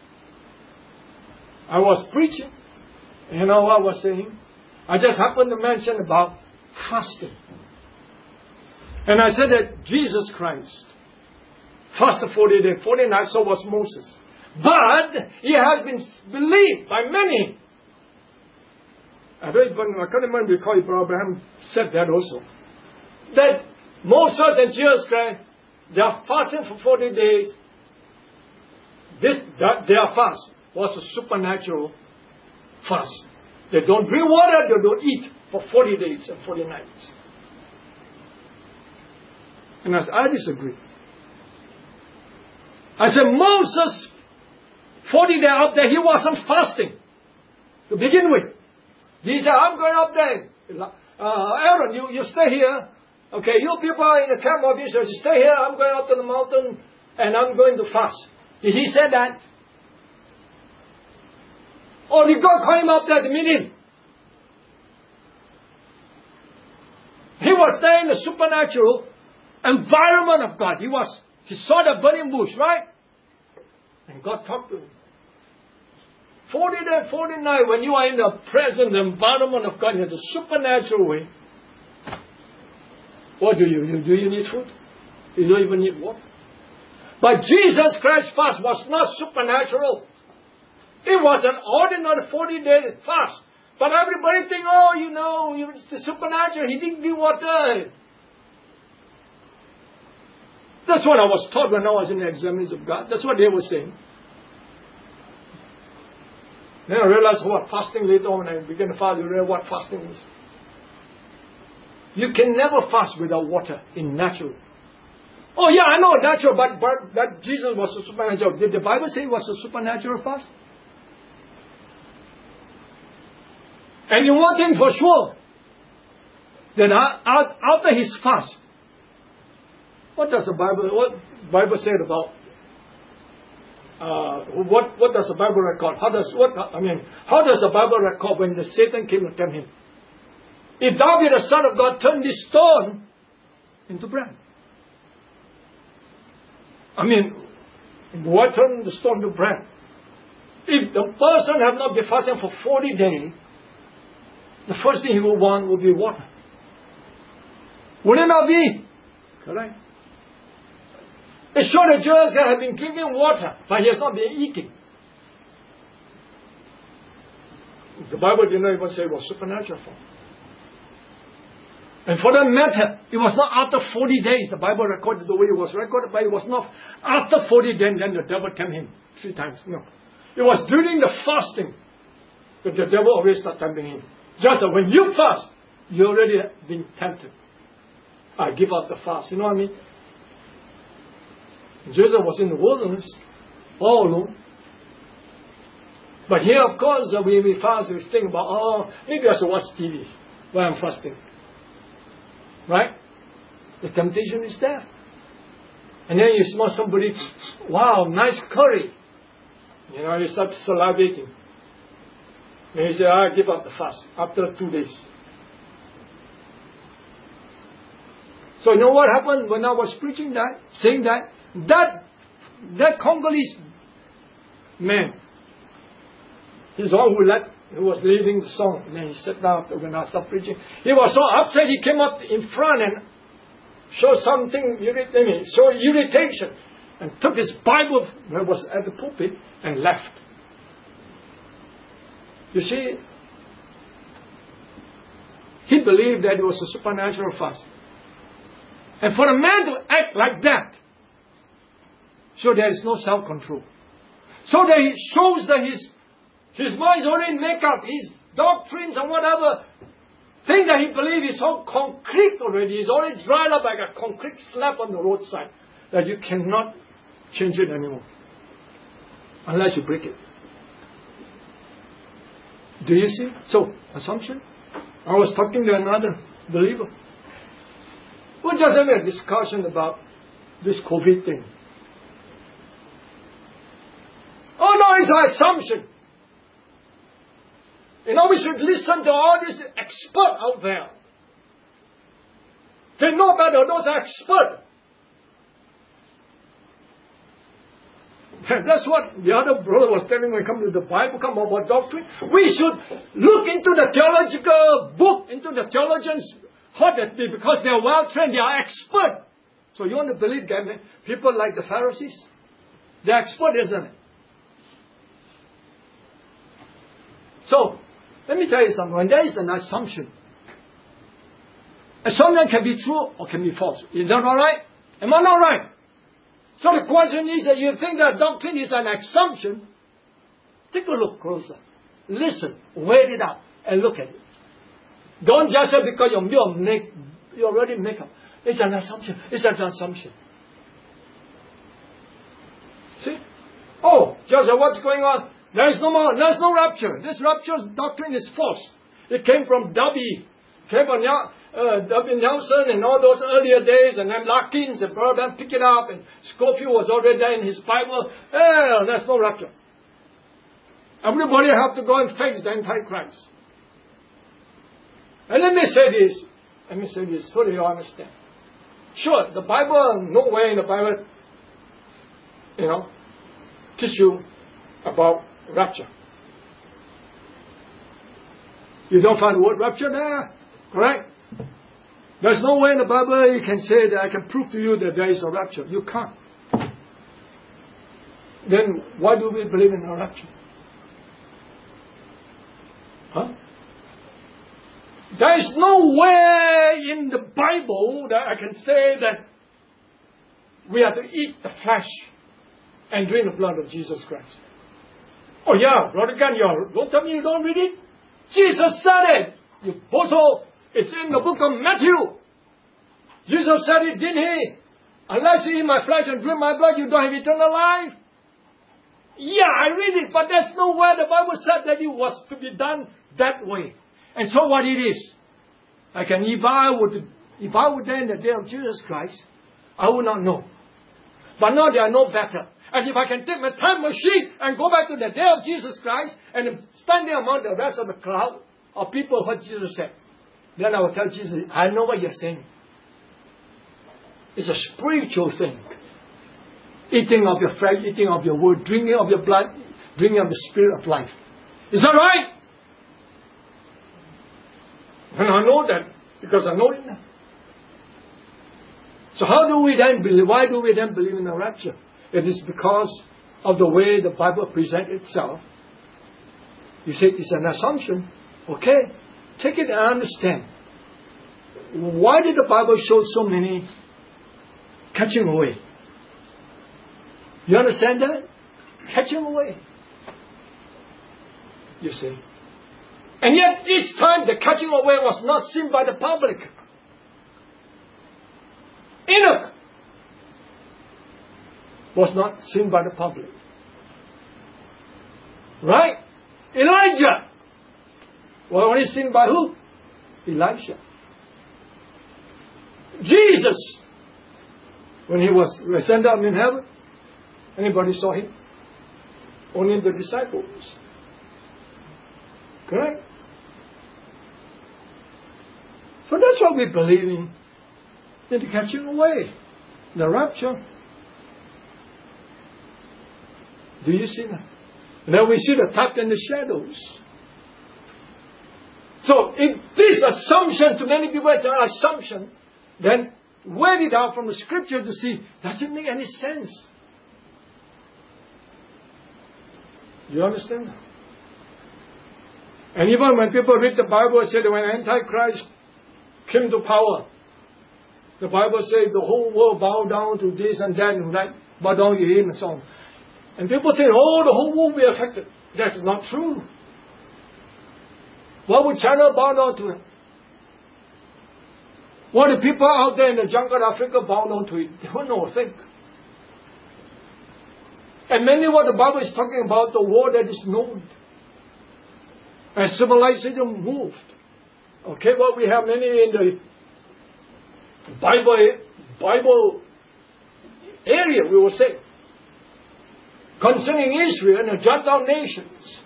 I was preaching. You know what I was saying? I just happened to mention about fasting. And I said that Jesus Christ fasted forty days, forty nights, so was Moses. But he has been believed by many. I don't even, I can't even recall if Abraham said that also. That Moses and Jesus Christ, they are fasting for forty days. This, that their fast was a supernatural fast. They don't drink water, they don't eat for forty days and forty nights. And as I disagree. I said, Moses, forty days up there, he wasn't fasting to begin with. He said, I'm going up there. Uh, Aaron, you, you stay here. Okay, you people in the camp of Israel, you stay here. I'm going up to the mountain and I'm going to fast. Did he say that? Or did God call him up there to meet him? He was there in the supernatural environment of God. He was, he saw the burning bush, right? And God talked to him. forty days, forty nights, when you are in the present environment of God in the supernatural way, what do you do? Do you need food? You don't even need water. But Jesus Christ's fast was not supernatural. It was an ordinary forty-day fast. But everybody think, oh, you know, it's the supernatural. He didn't drink water. That's what I was taught when I was in the Assemblies of God. That's what they were saying. Then I realized what fasting later on, when I began to fast, you realize what fasting is. You can never fast without water in natural. Oh yeah, I know natural, but, but that Jesus was a supernatural. Did the Bible say it was a supernatural fast? And you one thing for sure, that after his fast, what does the Bible, what Bible said about, uh, what, what does the Bible record? How does, what, I mean, how does the Bible record when the Satan came to tempt him? If thou be the Son of God, turn this stone into bread. I mean, why turn the stone to bread? If the person have not been fasting for forty days, the first thing he will want will be water. Would it not be? Correct. It's sure that Jesus have been drinking water, but he has not been eating. The Bible did not even say it was supernatural fast. And for that matter, it was not after forty days. The Bible recorded the way it was recorded, but it was not after forty days, then the devil tempted him three times. No. It was during the fasting that the devil always started tempting him. Just that when you fast, you already been tempted. I give up the fast. You know what I mean? Jesus was in the wilderness, all alone. But here, of course, uh, when we fast, we think about, oh, maybe I should watch T V while I'm fasting. Right? The temptation is there. And then you smell somebody, wow, nice curry. You know, you start salivating. And you say, I give up the fast after two days. So you know what happened when I was preaching that, saying that? That, that Congolese man, he's the one who led, who was leading the song. And then he sat down when I started preaching. He was so upset, he came up in front and showed something, I mean, showed irritation. And took his Bible that was at the pulpit and left. You see, he believed that it was a supernatural fast. And for a man to act like that, so there is no self-control. So that it shows that his, his mind is already made up, his doctrines and whatever, thing that he believes is so concrete already, is already dried up like a concrete slab on the roadside, that you cannot change it anymore. Unless you break it. Do you see? So, assumption. I was talking to another believer. We just had a discussion about this COVID thing. Oh no, it's an assumption. You know, we should listen to all these experts out there. They know better, those are experts. That's what the other brother was telling when it comes to the Bible, come about doctrine. We should look into the theological book, into the theologians, how that they, because they are well trained, they are expert. So you want to believe them, people like the Pharisees? They are expert, isn't it? So, let me tell you something. When there is an assumption, assumption can be true or can be false. Is that all right? Am I not right? So the question is that you think that doctrine is an assumption. Take a look closer. Listen, weigh it out, and look at it. Don't just say because you're, you're make, you already make up. It's an assumption. It's an assumption. See? Oh, just what's going on? There is no more. There is no rapture. This rapture doctrine is false. It came from Darby. It came from uh, W. Nelson and all those earlier days, and then Larkins and brought them, pick it up, and Scofield was already there in his Bible. Eh, there's no rapture. Everybody have to go and face the Antichrist. And let me say this. Let me say this so that you understand. Sure, the Bible, nowhere in the Bible, you know, teach you about rapture. You don't find the word rapture there, correct? There's no way in the Bible you can say that I can prove to you that there is a rapture. You can't. Then why do we believe in a rapture? Huh? There is no way in the Bible that I can say that we have to eat the flesh and drink the blood of Jesus Christ. Oh yeah, Brother Ganyar, don't tell me you don't read it. Jesus said it. You also, it's in the book of Matthew. Jesus said it, didn't he? Unless you eat my flesh and drink my blood, you don't have eternal life. Yeah, I read it, but there's nowhere the Bible said that it was to be done that way. And so what it is, like, and if I would, if I were there in the day of Jesus Christ, I would not know. But now they are no better. And if I can take my time machine and go back to the day of Jesus Christ and stand there among the rest of the crowd of people what Jesus said, then I will tell Jesus, I know what you're saying. It's a spiritual thing. Eating of your flesh, eating of your word, drinking of your blood, drinking of the spirit of life. Is that right? And I know that because I know it now. So how do we then believe? Why do we then believe in the rapture? It is because of the way the Bible presents itself You say it's an assumption. Okay, take it and understand. Why did the Bible show so many catching away? You understand that? Catching away. You see. And yet each time the catching away was not seen by the public. Enoch was not seen by the public. Right? Elijah was only seen by who? Elisha. Jesus, when he was ascended up in heaven, anybody saw him? Only the disciples. Correct? So that's what we believe in. In the catching away. The rapture. Do you see that? Now we see the type and the shadows. So if this assumption, to many people it's an assumption, then weigh it out from the scripture to see, does it make any sense? You understand? And even when people read the Bible, it said when Antichrist came to power, the Bible says the whole world bow down to this and that and that, bow down to him and so on. And people say, oh, the whole world will be affected. That's not true. Why would China bow down to it? Why the people out there in the jungle of Africa bow down to it? They don't know a thing. And mainly what the Bible is talking about, the war that is known. As civilization moved. Okay, well we have many in the Bible, Bible area, we will say, concerning Israel and the Gentile nations.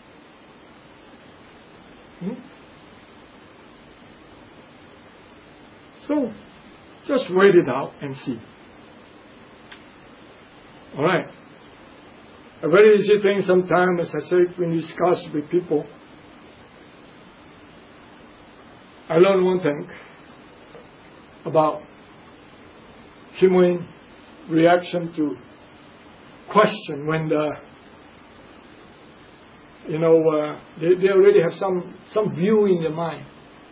Hmm? So, just wait it out and see. Alright. A very easy thing sometimes, as I said, when you discuss with people, I learned one thing about human reaction to question when the, you know, uh, they, they already have some, some view in their mind.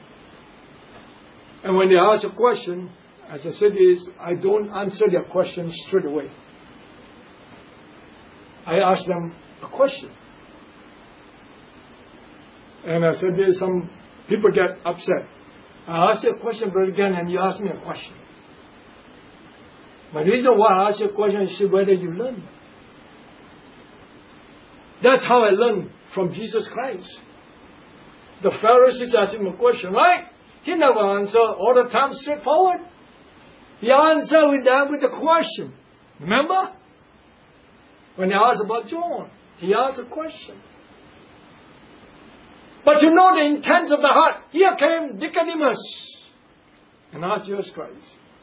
And when they ask a question, as I said is, I don't answer their question straight away. I ask them a question. And I said there's some people get upset. I ask you a question, brother, again, and you ask me a question. But the reason why I ask you a question is to see whether you learn. That's how I learned from Jesus Christ. The Pharisees asked him a question, right? He never answered all the time straightforward. He answered with them with a question. Remember? When they asked about John, he asked a question. But you know the intents of the heart. Here came Nicodemus and asked Jesus Christ,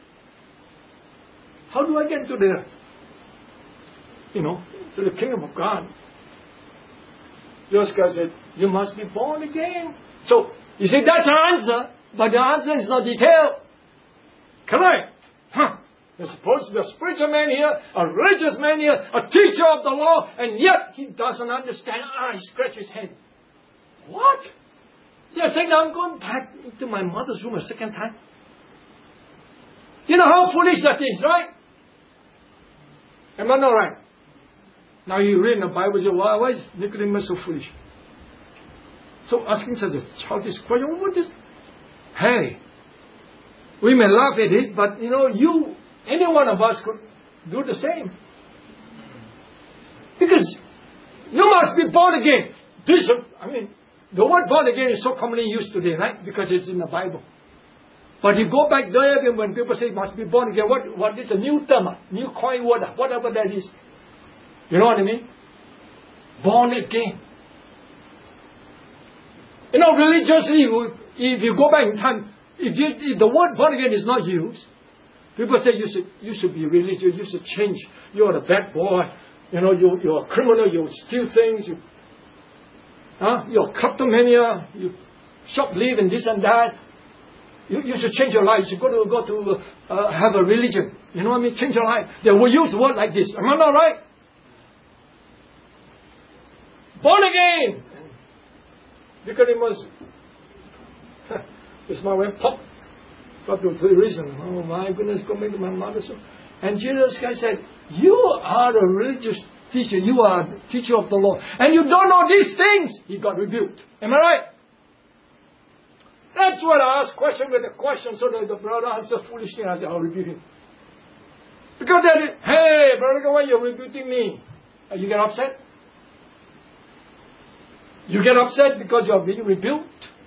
how do I get to the, you know, to the kingdom of God? Jesus Christ said, you must be born again. So, you see, that's the answer, but the answer is not detailed. Correct? Huh. There's supposed to be a spiritual man here, a religious man here, a teacher of the law, and yet he doesn't understand. Ah, he scratches his head. What? You're saying I'm going back into my mother's room a second time? You know how foolish that is, right? Am I not right? Now you read in the Bible and say, why, why is Nicodemus so foolish? So asking such a childish question, what is... Hey, we may laugh at it, but you know, you, any one of us could do the same. Because you must be born again. This, I mean, the word born again is so commonly used today, right? Because it's in the Bible. But you go back there when people say must be born again, what, what is a new term, new coin word, whatever that is. You know what I mean? Born again. You know, religiously, if you go back in time, if, you, if the word born again is not used, people say you should, you should be religious, you should change. You're a bad boy. You know, you, you're a criminal, you steal things. You, huh? You're a kleptomania. You shoplift and this and that. You, you should change your life. You should go to, go to uh, have a religion. You know what I mean? Change your life. They will use a word like this. Am I not right? Born again. Nicodemus, this my way pop. Start to reason. Oh my goodness, go make my mother so. And Jesus Christ said, you are a religious teacher. You are a teacher of the law. And you don't know these things. He got rebuked. Am I right? That's what I asked question with a question so that the brother answered foolishly. I said, I'll rebuke him. Because they did, hey, brother, why are you rebuking me? Uh, you get upset? You get upset because you are being rebuked?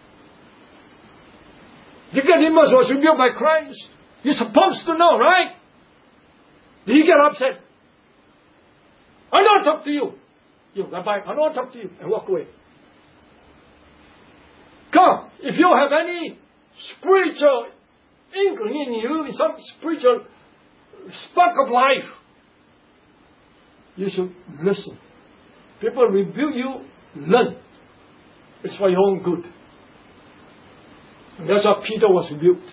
Nicodemus was rebuked by Christ. You're supposed to know, right? Did he get upset? I don't talk to you. You, Rabbi, I don't talk to you. And walk away. Come, if you have any spiritual inkling in you, some spiritual spark of life, you should listen. People rebuke you, learn. It's for your own good. And that's why Peter was rebuked.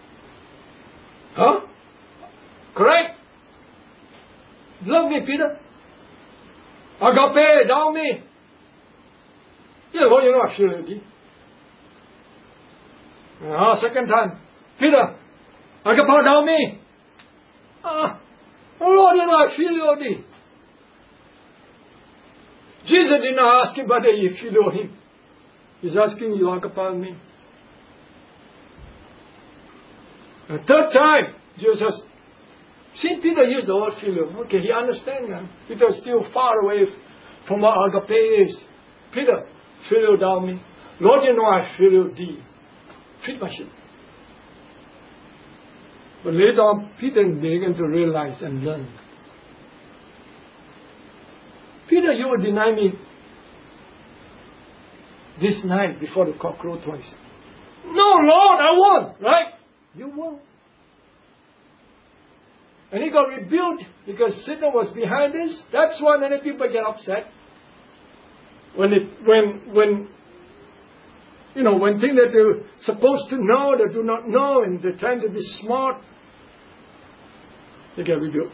Huh? Correct? Love me, Peter. Agape, down me. Yeah, well, you know, I feel it. Ah, second time. Peter, agape, down me. Ah, oh Lord, you know, I feel you. Jesus did not ask him whether he feel him. He's asking you, agape me. The third time, Jesus, see, Peter used the word phileo. Okay, he understands now. Peter is still far away from what agape is. Peter, phileo thou me. Lord, you know I phileo thee. Feed my sheep. But later on, Peter began to realize and learn. Peter, you will deny me this night before the cock crow twice. No, Lord, I won't. Right? You won't. And he got rebuked because Satan was behind this. That's why many people get upset. When it, when, when, you know, when things that they're supposed to know, they do not know, and they're trying to be smart, they get rebuked.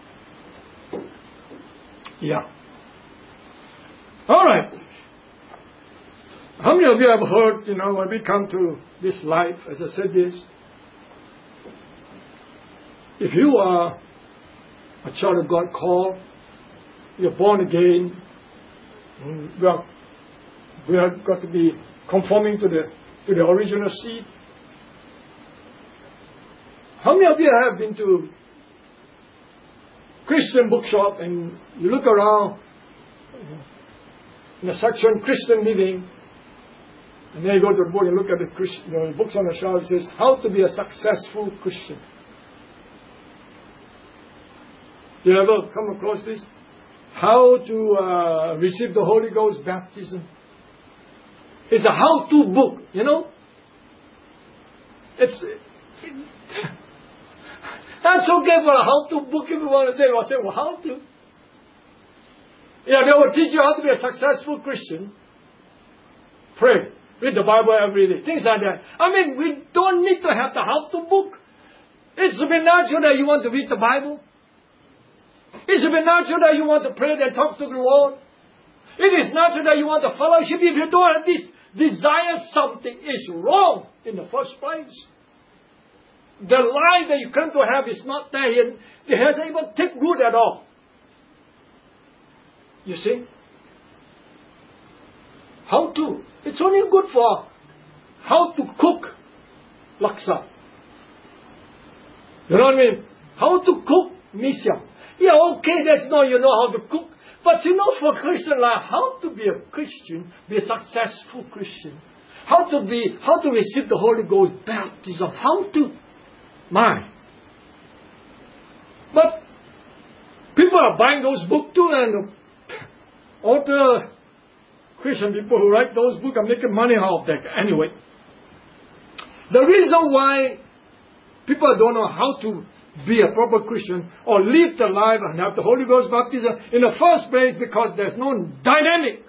Yeah. All right. How many of you have heard, you know, when we come to this life, as I said this, if you are a child of God called, you're born again, we are, we have got to be conforming to the to the original seed. How many of you have been to Christian bookshop and you look around in a section Christian living, and then you go to the book and look at the, Christ, you know, the books on the shelf, it says how to be a successful Christian. You ever come across this? How to uh, receive the Holy Ghost baptism. It's a how-to book, you know. It's it, that's okay for a how-to book if you want to say, well, say, well, how to? Yeah, they will teach you how to be a successful Christian. Pray, read the Bible every day, things like that. I mean, we don't need to have the how-to book. It's supernatural that you want to read the Bible. Is it natural that you want to pray and talk to the Lord? It is natural that you want to fellowship. If you don't have this desire, something is wrong in the first place. The life that you come to have is not there yet. It hasn't even taken root at all. You see? How to? It's only good for how to cook laksa. You know what I mean? How to cook mee siam. Yeah, okay, that's not you know how to cook. But you know, for Christian life, how to be a Christian, be a successful Christian. How to be, how to receive the Holy Ghost baptism. How to. My. But people are buying those books too, and all the Christian people who write those books are making money out of that. Anyway, the reason why people don't know how to be a proper Christian or live the life and have the Holy Ghost baptism in the first place because there's no dynamic.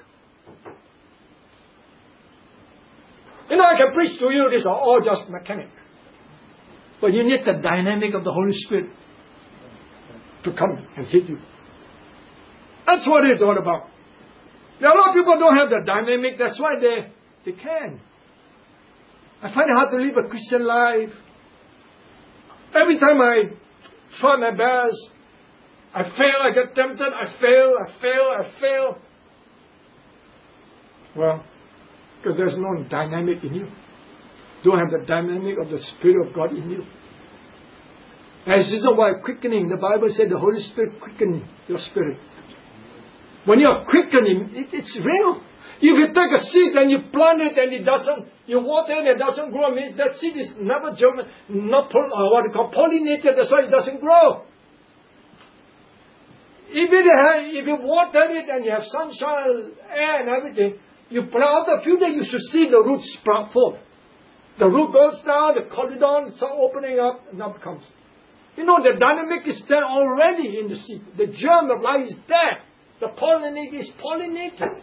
You know, I can preach to you, these are all just mechanic. But you need the dynamic of the Holy Spirit to come and hit you. That's what it's all about. There are a lot of people don't have the dynamic, that's why they They can. I find it hard to live a Christian life. Every time I try my best, I fail, I get tempted, I fail, I fail, I fail. Well, because there's no dynamic in you. Don't have the dynamic of the Spirit of God in you. That's the reason why quickening, the Bible said the Holy Spirit quicken your spirit. When you're quickening, it, it's real. If you take a seed and you plant it and it doesn't, you water it and it doesn't grow, means that seed is never germ, not pol, uh, what you call pollinated, that's why it doesn't grow. If, it have, if you water it and you have sunshine, air and everything, you plant a few days, you should see the roots sprout forth. The root goes down, the cotyledon starts opening up, and up comes. You know, the dynamic is there already in the seed. The germ of life is there. The pollinator is pollinated.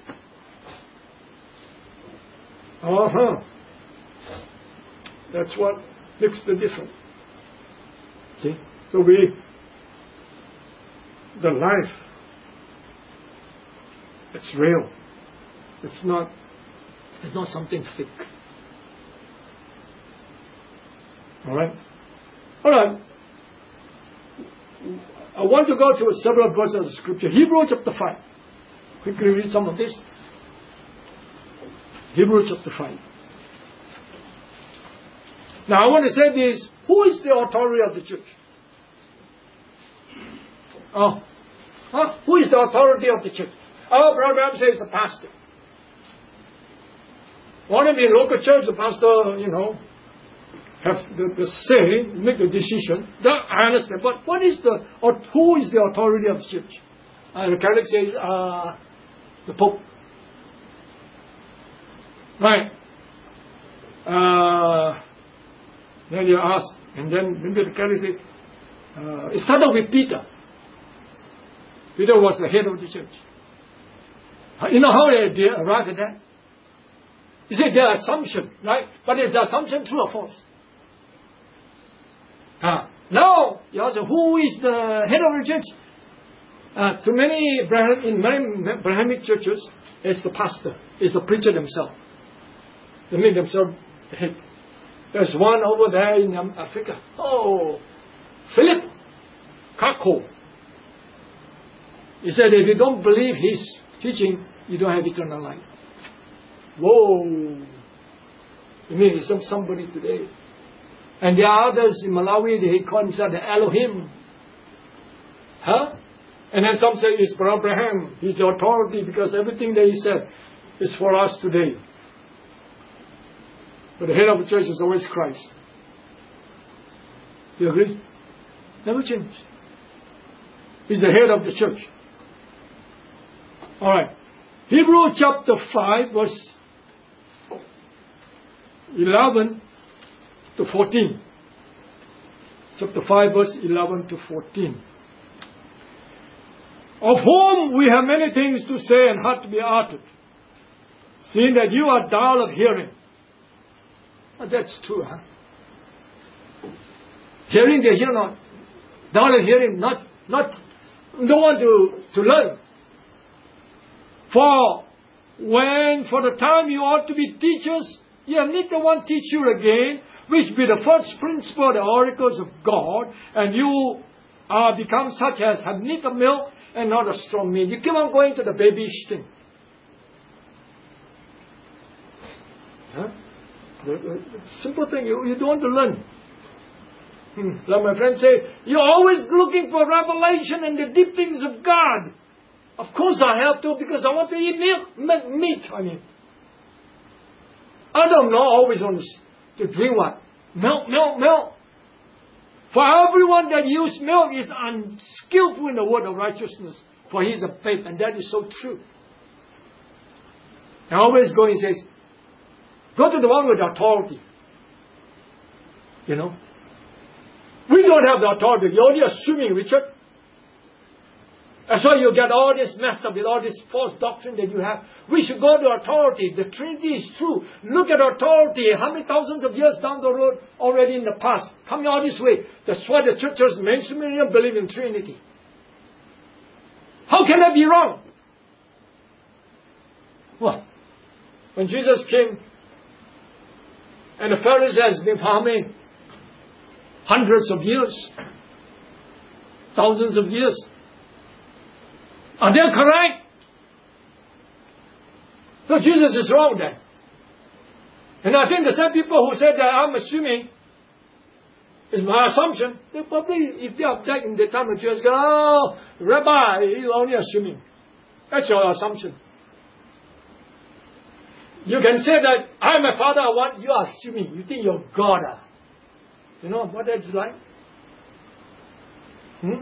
Uh-huh. That's what makes the difference. See? So we, the life, it's real. It's not, it's not something fake. Alright? Alright. I want to go to several verses of the scripture. Hebrews chapter five. Quickly read some of this. Hebrews chapter five. Now I want to say this. Who is the authority of the church? Oh. Huh? Who is the authority of the church? Oh, Brother Branham says the pastor. Want to be in local church, the pastor, you know, has the, the say, make the decision. That I understand. But what is the, or who is the authority of the church? Uh, the Catholic says, uh, the Pope. Right. Uh, then you ask, and then maybe the Catholic say, uh, it started with Peter. Peter was the head of the church. Uh, you know how they, they arrived at that? You see, their assumption, right? But is the assumption true or false? Ah, now, you ask, who is the head of the church? Uh, to many, in many Abrahamic churches, it's the pastor, it's the preacher themselves. They make themselves the head. There's one over there in um, Africa. Oh, Philip Kako. He said, if you don't believe his teaching, you don't have eternal life. Whoa. You mean he's some, somebody today. And there are others in Malawi, they call himself the Elohim. Huh? And then some say it's Brother Abraham. He's the authority because everything that he said is for us today. But the head of the church is always Christ. You agree? Never change. He's the head of the church. Alright. Hebrews chapter five verse eleven to fourteen. Chapter five verse eleven to fourteen. Of whom we have many things to say and heart to be uttered, seeing that you are dull of hearing. Well, that's true, huh? Hearing they hear not. Dull of hearing, not, not, don't want to, to learn. For when, for the time you ought to be teachers, you have need the one teach you again, which be the first principle, the oracles of God, and you are become such as have need of milk and not a strong meat. You keep on going to the babyish thing. Huh? The, the, the simple thing, you, you don't want to learn. Hmm. Like my friend say, you're always looking for revelation and the deep things of God. Of course I have to, because I want to eat milk, meat, I mean. I don't know, always want to drink what? Milk, milk, milk. For everyone that uses milk is unskillful in the word of righteousness, for he is a babe, and that is so true. I always go and says, go to the one with authority. You know? We don't have the authority. You're only assuming, Richard. That's why you get all this messed up with all this false doctrine that you have. We should go to authority. The Trinity is true. Look at authority. How many thousands of years down the road already in the past? Coming all this way. That's why the churches mainstream believe in Trinity. How can that be wrong? What? When Jesus came And the Pharisees has been for how many? Hundreds of years. Thousands of years. Are they correct? So Jesus is wrong then. And I think the same people who said that I'm assuming, is my assumption, they probably, if they are back in the time of Jesus, go, oh, Rabbi, you're only assuming. That's your assumption. You can say that, I'm a father, what you are assuming. You think you're God. You know what that's like? Hmm?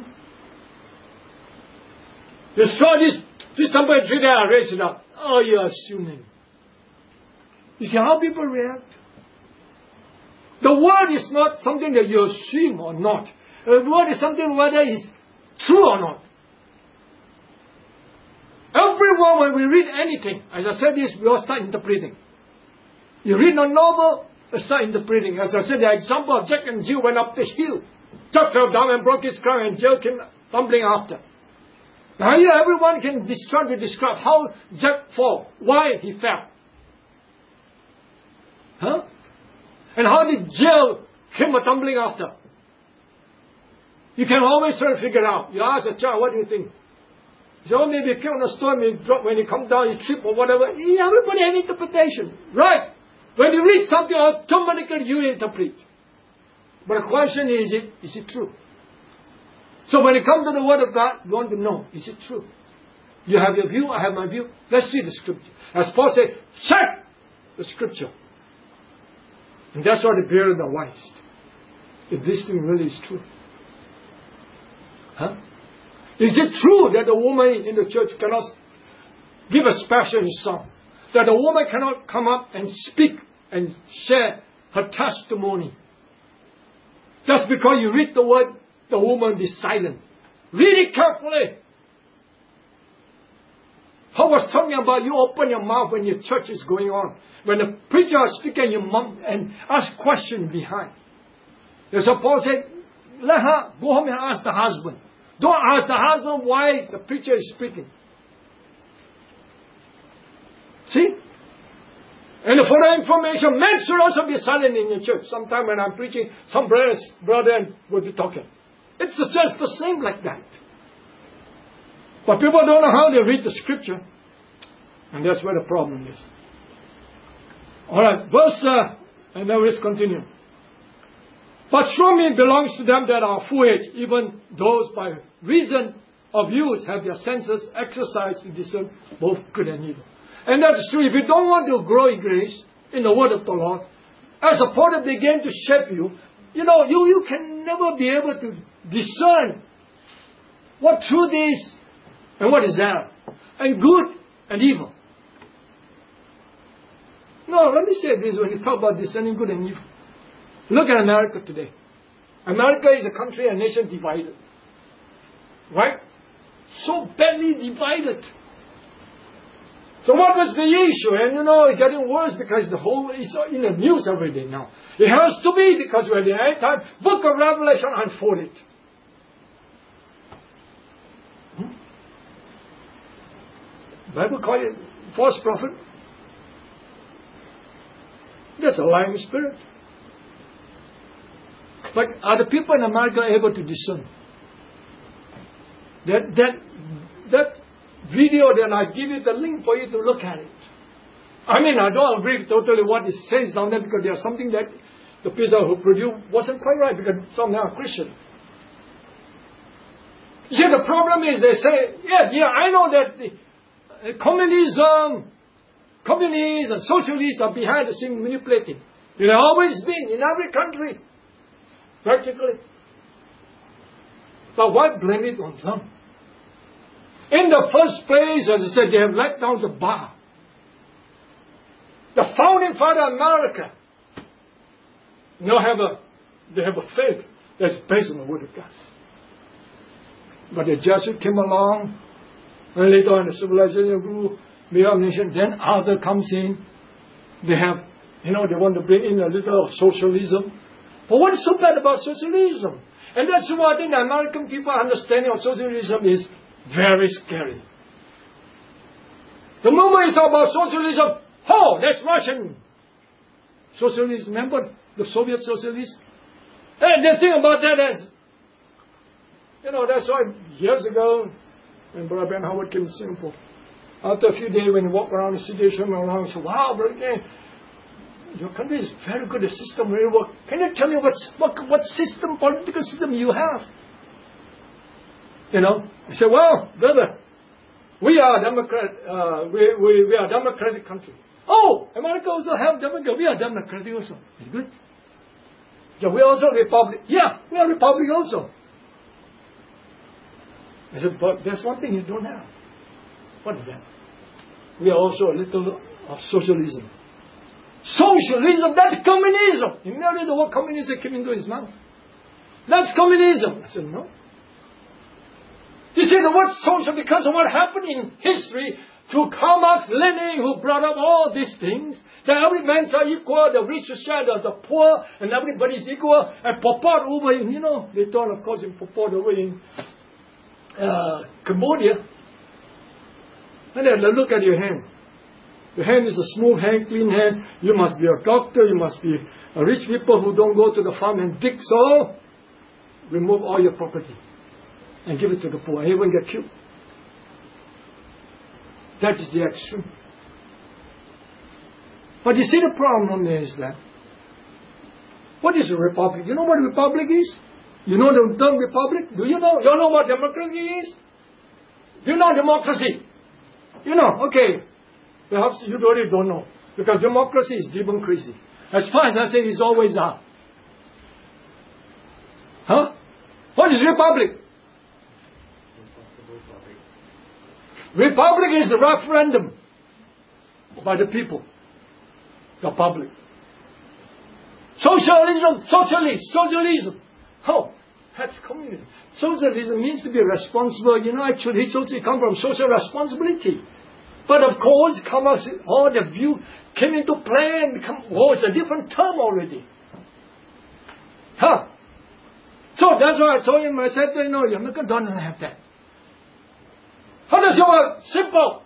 Destroy this, this number three there, raise it up. Oh, you're assuming. You see how people react? The word is not something that you assume or not. The word is something whether it's true or not. Everyone, when we read anything, as I said this, we all start interpreting. You read a novel, you start interpreting. As I said, the example of Jack and Jill went up the hill. Jack fell down and broke his crown, and Jill came tumbling after. Now here, everyone can try to describe how Jack fell, why he fell. Huh? And how did Jill come a tumbling after? You can always try to figure out. You ask a child, what do you think? He said, oh, maybe he came on a storm, he dropped, when he come down, he tripped or whatever. Everybody has interpretation. Right. When you read something, automatically you interpret. But the question is, is it, is it true? So when it comes to the Word of God, you want to know, is it true? You have your view, I have my view. Let's see the Scripture. As Paul said, check the Scripture. And that's what the bear the wise. If this thing really is true. Huh? Is it true that the woman in the church cannot give a special song? That the woman cannot come up and speak and share her testimony? Just because you read the word, the woman be silent. Read it carefully. I was talking about you open your mouth when your church is going on. When the preacher is speaking, you mouth and ask questions behind. So Paul said, let her go home and ask the husband. Don't ask the husband why the preacher is speaking. See? And for the information, men should also be silent in your church. Sometimes when I'm preaching, some brothers, brother will be talking. It's just the same like that. But people don't know how they read the Scripture. And that's where the problem is. Alright, verse, uh, and now let's continue. But surely it belongs to them that are full age, even those by reason of use have their senses exercised to discern both good and evil. And that's true. If you don't want to grow in grace, in the word of the Lord, as the potter began to shape you, you know, you, you can never be able to discern what truth is and what is error, and good and evil. No, let me say this when you talk about discerning good and evil. Look at America today. America is a country and nation divided. Right? So badly divided. So what was the issue? And you know, it's getting worse because the whole is in the news every day now. It has to be because we're the end time. Book of Revelation unfolded. Hmm? Bible call it false prophet. That's a lying spirit. But are the people in America able to discern? That that that video, then I give you the link for you to look at it. I mean, I don't agree totally what it says down there because there's something that the people who produced wasn't quite right because some now are Christian. See, the problem is they say, yeah, yeah, I know that the, uh, communism, communists and socialists are behind the scene manipulating. It has always been in every country, practically. But why blame it on them? In the first place, as I said, they have let down the bar. The founding father of America now have a, they have a faith that's based on the Word of God. But the Jesuit came along, and later on the civilization grew, become nation. Then other comes in. They have, you know, they want to bring in a little of socialism. But what is so bad about socialism? And that's why I think the American people understanding of socialism is very scary. The moment you talk about socialism, oh, that's Russian. socialists. Remember the Soviet socialists? And they think about that as, you know, that's why years ago, when Brother Ben Howard came to Singapore, after a few days when he walked around the city, showed me around, he said, wow, Brother Ben, your country is very good, the system really works. Can you tell me what's, what, what system, political system you have? You know, I said, well, brother, we are a Democrat, uh, we, we, we are a democratic country. Oh, America also have Democrat, we are democratic also. It's good. So we are also Republic. Yeah, we are Republic also. I said, but there's one thing you don't have. What is that? We are also a little of socialism. Socialism, that's communism. Immediately the word communism came into his mouth. That's communism. I said, no. You see, the word social, because of what happened in history, through Karl Marx, Lenin, who brought up all these things, that every man's are equal, the rich share the, the poor, and everybody's equal. And Pol Pot over in, you know, they thought, of course, in Pol Pot over in uh, Cambodia. And then look at your hand. Your hand is a smooth hand, clean hand. You must be a doctor. You must be a rich people who don't go to the farm and dig. So, remove all your property and give it to the poor. And even get killed. That is the extreme. But you see, the problem is that what is a republic? You know what a republic is? You know the term republic? Do you know? You know what democracy is? Do you know democracy? You know, okay. Perhaps you already don't know. Because democracy is democracy. As far as I say, it's always are. Huh? What is republic? Republic is a referendum by the people, the public. Socialism, socialist, socialism. Oh, that's communism. Socialism means to be responsible. You know, actually, it also comes from social responsibility. But of course, come as all the view came into play and become, oh, it's a different term already. Huh? So that's why I told him, I said, you know, America doesn't have that. How does it work? Simple.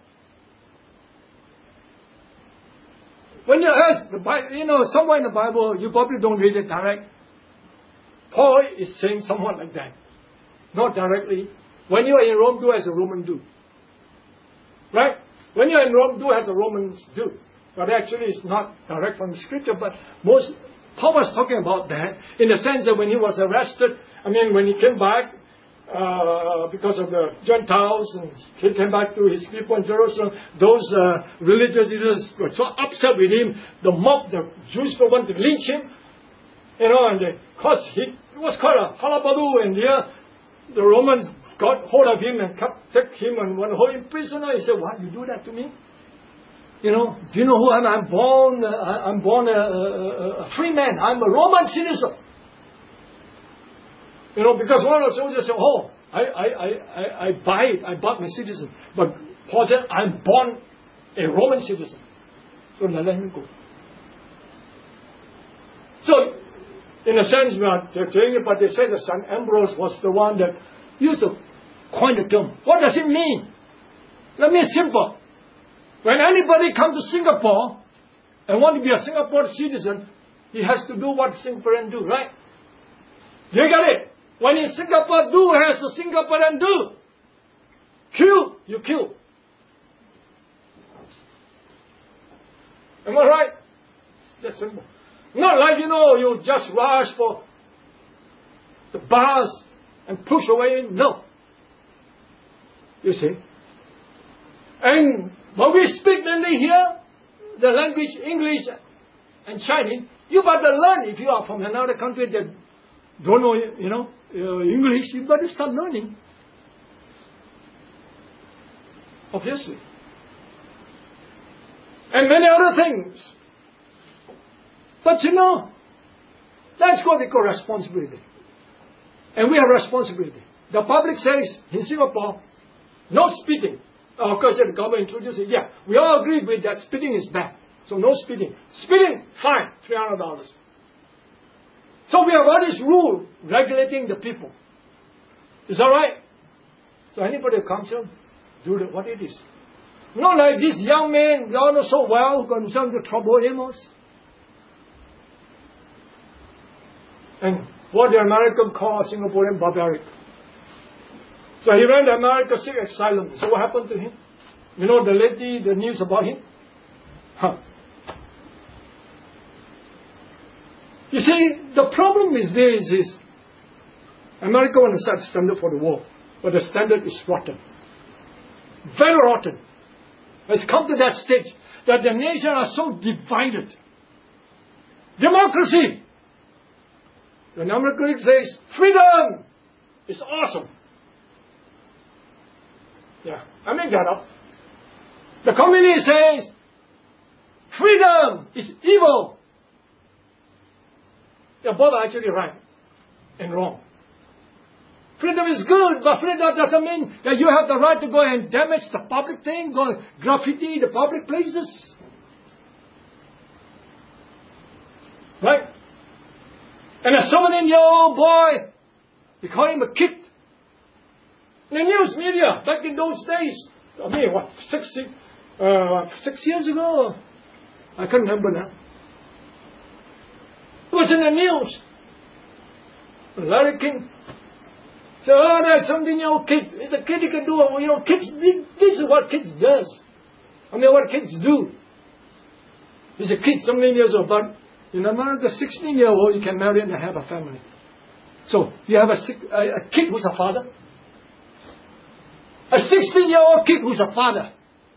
When you ask, the Bible, you know, somewhere in the Bible, you probably don't read it direct. Paul is saying somewhat like that. Not directly. When you are in Rome, do as a Roman do. Right? When you are in Rome, do as the Romans do. But actually it's not direct from the scripture, but most, Paul was talking about that in the sense that when he was arrested, I mean, when he came back, Uh, because of the Gentiles, and he came back to his people in Jerusalem. Those uh, religious leaders were so upset with him. The mob, the Jewish people wanted to lynch him, you know, and they, cause he it was quite a hullabaloo. And here, the Romans got hold of him and kept, took him and want to hold him prisoner. He said, "What, you do that to me? You know, do you know who I am? I'm born. Uh, I'm born a, a, a free man. I'm a Roman citizen." You know, because one of the soldiers said, oh, I, I, I, I, I buy it, I bought my citizen. But Paul said, I'm born a Roman citizen. So they let him go. So, in a sense, we are saying it, but they say that Saint Ambrose was the one that used to coin the term. What does it mean? Let me simple. When anybody comes to Singapore and want to be a Singapore citizen, he has to do what Singaporeans do, right? Do you get it? When in Singapore, do as the Singaporean do. Kill, you kill. Am I right? That's simple. Not like, you know, you just rush for the bars and push away. No. You see? And when we speak mainly here, the language English and Chinese, you better learn. If you are from another country that don't know, you know, uh, English, you better start learning. Obviously. And many other things. But you know, that's what we call responsibility. And we have responsibility. The public says, in Singapore, no spitting. Uh, of course, the government introduced it. Yeah, we all agree with that spitting is bad. So no spitting. Spitting, fine, three hundred dollars. So we have all this rule regulating the people. Is that right? So anybody who comes here, do the, what it is. Not like this young man, they all know so well, got himself into trouble, Amos. And what the Americans call Singaporean barbaric. So he ran to America, seek asylum. So what happened to him? You know the lady, the news about him? Huh. You see, the problem is this is America wants to set a standard for the world, but the standard is rotten. Very rotten. It's come to that stage that the nations are so divided. Democracy. The American says freedom is awesome. Yeah, I make that up. The communist says freedom is evil. They're both actually right and wrong. Freedom is good, but freedom doesn't mean that you have the right to go and damage the public thing, go and graffiti the public places. Right? And a seventeen-year-old boy, they call him a kid. In the news media, back in those days, I mean, what, sixty, uh, six years ago? I can't remember now. It was in the news. Larry King said, oh, there's seventeen-year-old kid. It's a kid, he can do it. You know, kids, this is what kids does. I mean, what kids do. He's a kid, seventeen years old, but in America, sixteen-year-old, you can marry and have a family. So, you have a, a, a kid who's a father. A sixteen-year-old kid who's a father.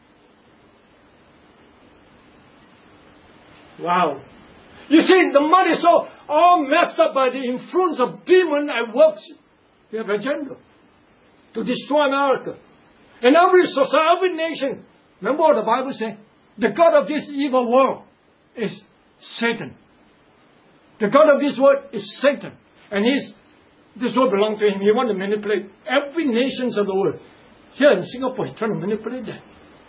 Wow. You see, the mind is so all messed up by the influence of demon and works. They have agenda to destroy America. And every society, every nation. Remember what the Bible says? The God of this evil world is Satan. The God of this world is Satan. And he's, this world belongs to him. He wants to manipulate every nation of the world. Here in Singapore, he's trying to manipulate that.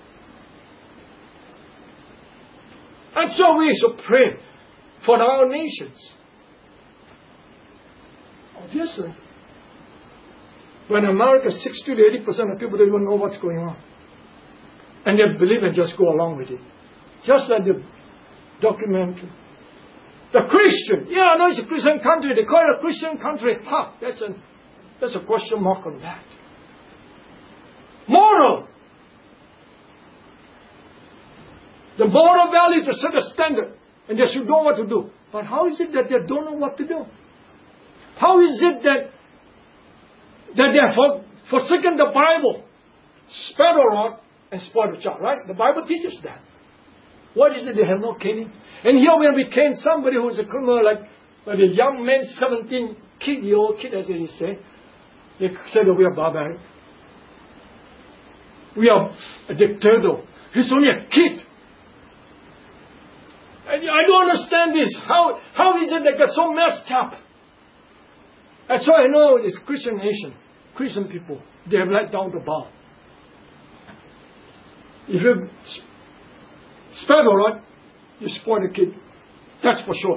And so we should pray for our nations. Obviously, when America, sixty to eighty percent of people don't even know what's going on. And they believe and just go along with it. Just like the documentary. The Christian, yeah, I know it's a Christian country. They call it a Christian country. Ha, that's a, that's a question mark on that. Moral. The moral value to set a standard. And they should know what to do. But how is it that they don't know what to do? How is it that that they have for, forsaken the Bible? Spare the rod and spoil the child, right? The Bible teaches that. What is it they have no caning? And here when we cane somebody who is a criminal, like, like a young man, seventeen, kid, the old kid, as they say, they say that we are barbaric. We are a dictator. He's only a kid. And I don't understand this. How how is it they get so messed up? That's why I know this Christian nation, Christian people, they have let down the bar. If you spare the rod, you spoil the kid. That's for sure.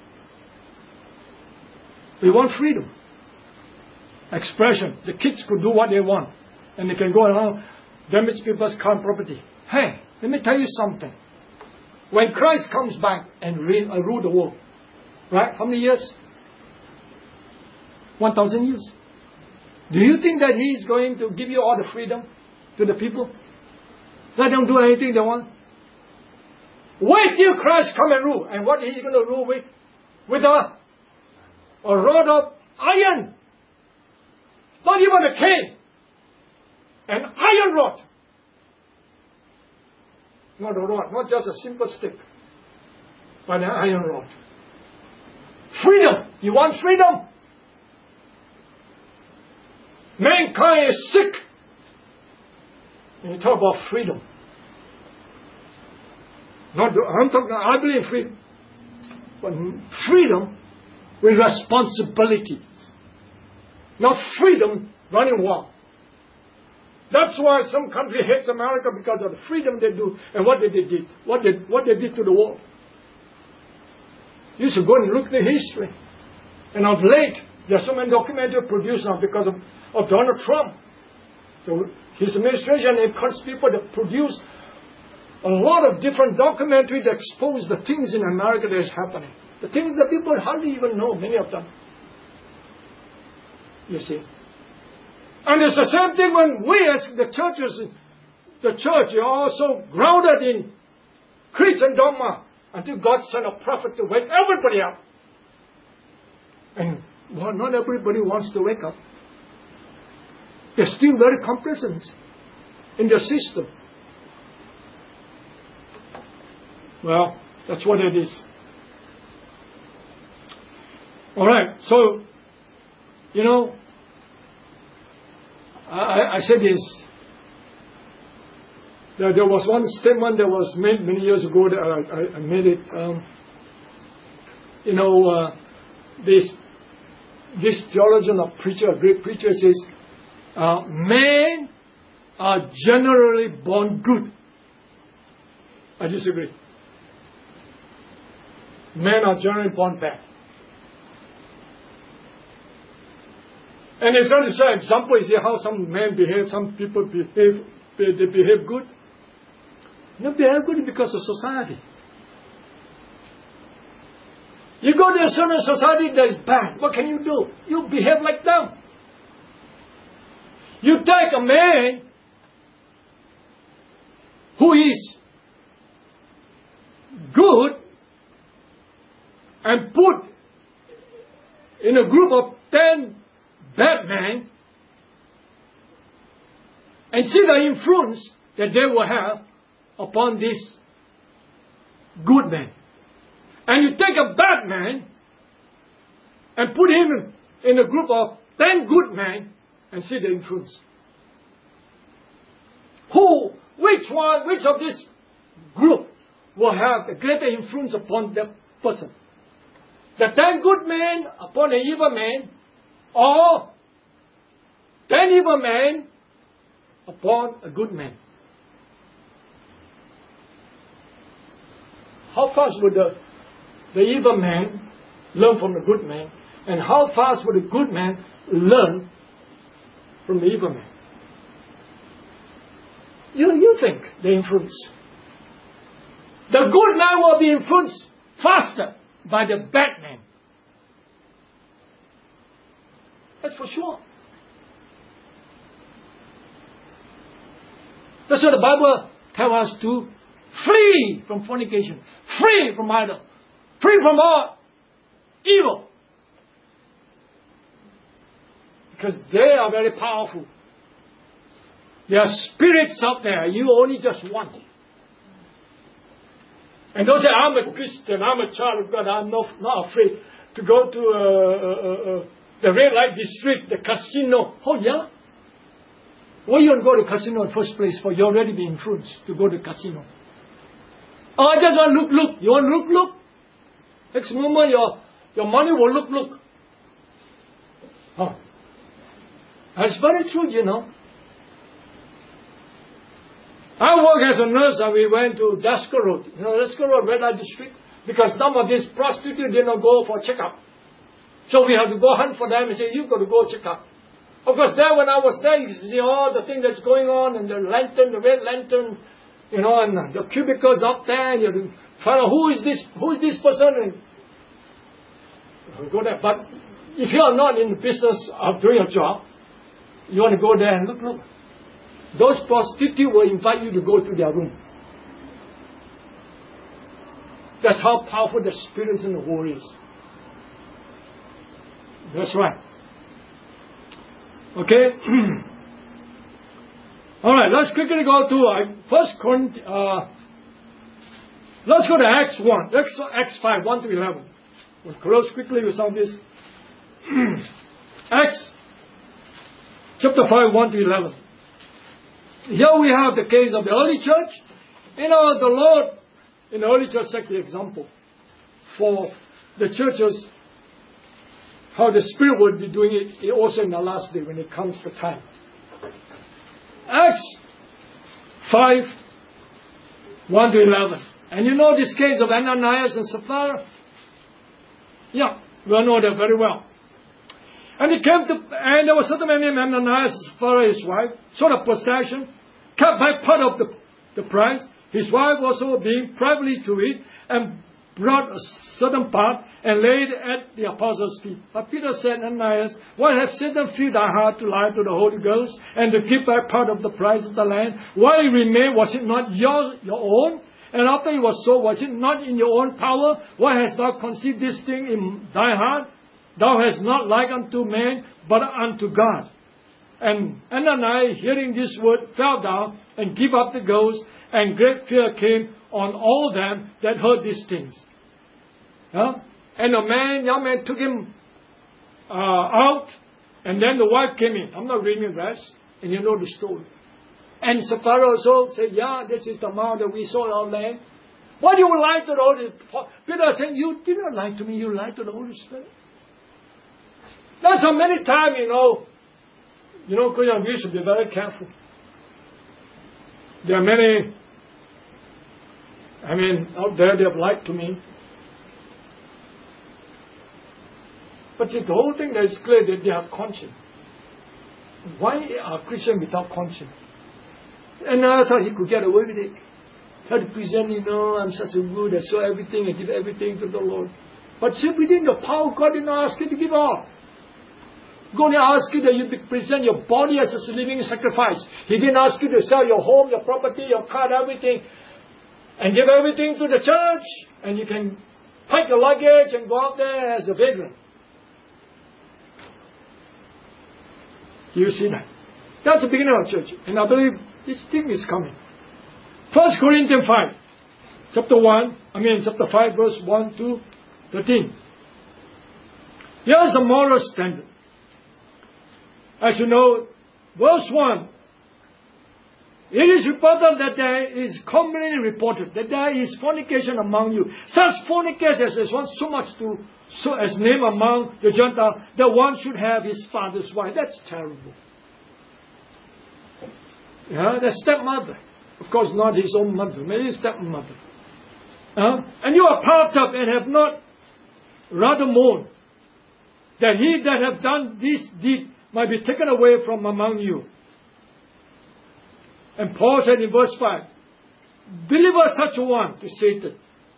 We want freedom. Expression. The kids could do what they want. And they can go around, damage people's car and property. Hey, let me tell you something. When Christ comes back and reign, uh, rule the world, right? How many years? One thousand years. Do you think that He is going to give you all the freedom to the people? Let them do anything they want. Wait till Christ come and rule. And what He's going to rule with? With a, a rod of iron. Not even a cane. An iron rod. Not a rod, not just a simple stick, but an iron rod. Freedom. You want freedom? Mankind is sick. And you talk about freedom. Not, I'm talking, I believe in freedom. But freedom with responsibilities. Not freedom running wild. That's why some country hates America, because of the freedom they do and what they did, what they, what they did to the world. You should go and look at the history. And of late, there are so many documentaries produced now because of, of Donald Trump. So his administration encouraged people to produce a lot of different documentaries that expose the things in America that is happening. The things that people hardly even know, many of them. You see. And it's the same thing when we as the churches, the church, are also grounded in creeds and dogma until God sent a prophet to wake everybody up. And well, not everybody wants to wake up. They're still very complacent in their system. Well, that's what it is. All right, so, you know, I, I said this. There, there was one statement that was made many years ago that I, I, I made it. Um, you know, uh, this this theologian or preacher, a great preacher says, uh, men are generally born good. I disagree. Men are generally born bad. And it's not to say example, you see how some men behave, some people behave, they, they behave good. They behave good because of society. You go to a certain society that is bad, what can you do? You behave like them. You take a man who is good and put in a group of ten bad men and see the influence that they will have upon this good man. And you take a bad man and put him in a group of ten good men and see the influence. Who, which one, which of this group will have a greater influence upon that person? The ten good men upon an evil man, or ten evil men upon a good man? How fast would the, the evil man learn from the good man? And how fast would the good man learn from the evil man? You, you think the influence. The good man will be influenced faster by the bad man. That's for sure. That's what the Bible tells us to flee from fornication, flee from idol, free from all evil. Because they are very powerful. There are spirits out there, you only just want it. And don't say, I'm a Christian, I'm a child of God, I'm not, not afraid to go to uh, uh, uh, the red light district, the casino. Oh yeah? Why you don't go to casino in the first place for you already be influenced to go to casino? Oh, I just want look, look. You want look, look? Next moment your, your money will look, look. Huh. That's very true, you know. I work as a nurse and we went to Dasker Road. You know, Dasker Road, red light district. Because some of these prostitutes did not go for checkup. So we have to go hunt for them and say, you've got to go check up. Of course, there when I was there, you see all the thing that's going on, and the lantern, the red lantern, you know, and the cubicles up there, and you have to find out who is this, who is this person, and you go there. But if you are not in the business of doing a job, you want to go there and look, look. Those prostitutes will invite you to go to their room. That's how powerful the spirits in the world is. That's right. Okay? Alright, let's quickly go to uh, First Corinthians. Uh, let's go to Acts one. Acts, Acts five, one to eleven. We'll close quickly with some of this. Acts chapter five, one to eleven. Here we have the case of the early church. You know, the Lord in the early church set the example for the churches, how the Spirit would be doing it also in the last day when it comes to time. Acts five, one to eleven. And you know this case of Ananias and Sapphira? Yeah, we all know that very well. And it came to, and there was certain man named Ananias and Sapphira, his wife, sort of possession, kept back part of the, the price. His wife also being privately to it, and brought a certain part and laid it at the apostles' feet. But Peter said, Ananias, why have Satan filled thy heart to lie to the Holy Ghost and to keep back part of the price of the land? Why it remained? Was it not your, your own? And after it was so, was it not in your own power? Why hast thou conceived this thing in thy heart? Thou hast not like unto man, but unto God. And Ananias, hearing this word, fell down and gave up the ghost, and great fear came on all them that heard these things. Huh? And the man, young man, took him uh, out, and then the wife came in. I'm not reading the rest, and you know the story. And Sapphira also said, yeah, this is the amount that we sold our land. Why do you lie to the Holy Spirit? Peter said, you did not lie to me, you lied to the Holy Spirit. That's how many times, you know, you know, Christian, we should be very careful. There are many, I mean, out there they have lied to me. But the whole thing that is clear that they have conscience. Why are Christians without conscience? And I thought he could get away with it. He had to present, you know, I'm such a good, I saw everything, I give everything to the Lord. But see, within the power of God did not ask you to give all. God didn't ask you that you present your body as a living sacrifice. He didn't ask you to sell your home, your property, your car, everything, and give everything to the church, and you can pack your luggage and go out there as a vagrant. Do you see that? That's the beginning of church. And I believe this thing is coming. First Corinthians five, chapter one, I mean chapter five, verse one to thirteen. Here's the moral standard. As you know, verse one, it is reported that there is commonly reported that there is fornication among you. Such fornication as one so much to so as name among the Gentiles that one should have his father's wife. That's terrible. Yeah, the stepmother. Of course, not his own mother, maybe his stepmother. Uh, and you are puffed up and have not rather mourned that he that have done this deed might be taken away from among you. And Paul said in verse five, deliver such a one to Satan.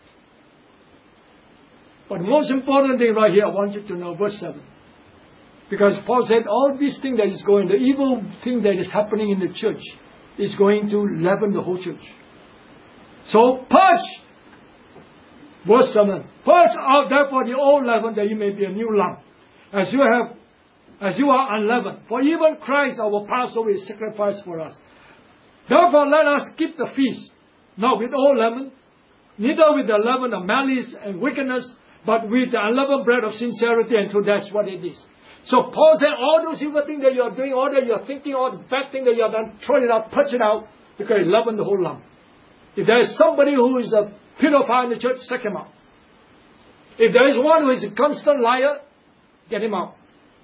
But the most important thing right here, I want you to know, verse seven. Because Paul said all this thing that is going, the evil thing that is happening in the church is going to leaven the whole church. So purge. Verse seven. Purge out therefore the old leaven that you may be a new lump. As you have, as you are unleavened. For even Christ our Passover is sacrificed for us. Therefore let us keep the feast, not with old leaven, neither with the leaven of malice and wickedness, but with the unleavened bread of sincerity, and so that's what it is. So Paul said, all those evil things that you are doing, all that you are thinking, all the bad things that you have done, throw it out, purge it out, because you leaven the whole lump. If there is somebody who is a pedophile in the church, sack him out. If there is one who is a constant liar, get him out.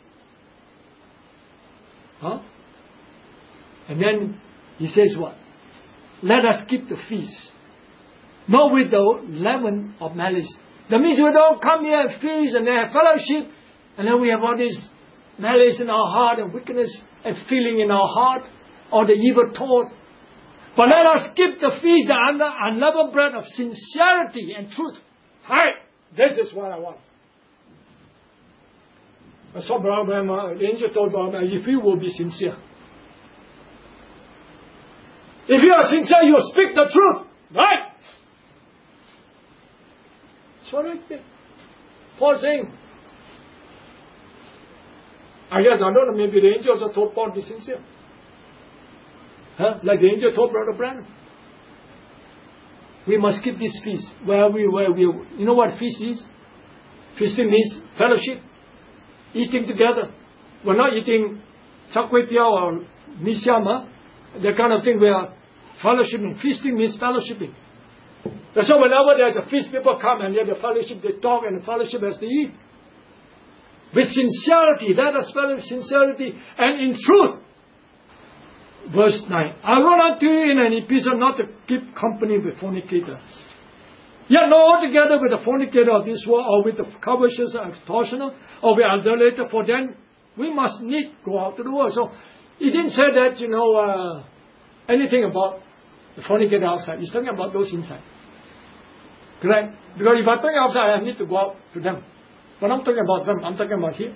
Huh? And then he says what? Let us keep the feast, not with the leaven of malice. That means we don't come here and feast and have fellowship, and then we have all this malice in our heart and wickedness and feeling in our heart, or the evil thought. But let us keep the feast, the unleavened bread of sincerity and truth. Hi, this is what I want. I saw Brother Branham, the angel told Brother, if you will be sincere. If you are sincere, you will speak the truth. Right? That's what I think. Paul saying, I guess, I don't know, maybe the angel also told Paul to be sincere. Huh? Like the angel told Brother Branham. We must keep this feast. Where we, where we, you know what feast is? Feasting means fellowship. Eating together. We're not eating char kway teow or mee siam, huh? That kind of thing. We are fellowshipping. Feasting means fellowshipping. That's why whenever there's a feast, people come and they have a fellowship, they talk, and the fellowship has to eat. With sincerity, that is fellowship, sincerity, and in truth. Verse nine. I wrote unto you in an epistle not to keep company with fornicators. Yet not altogether with the fornicator of this world, or with the covetous and extortioner, or with idolater, for then we must need go out to the world. So he didn't say that, you know, uh, anything about the fornicator outside. He's talking about those inside. Correct? Because if I'm talking outside, I need to go out to them. But I'm talking about them, I'm talking about here.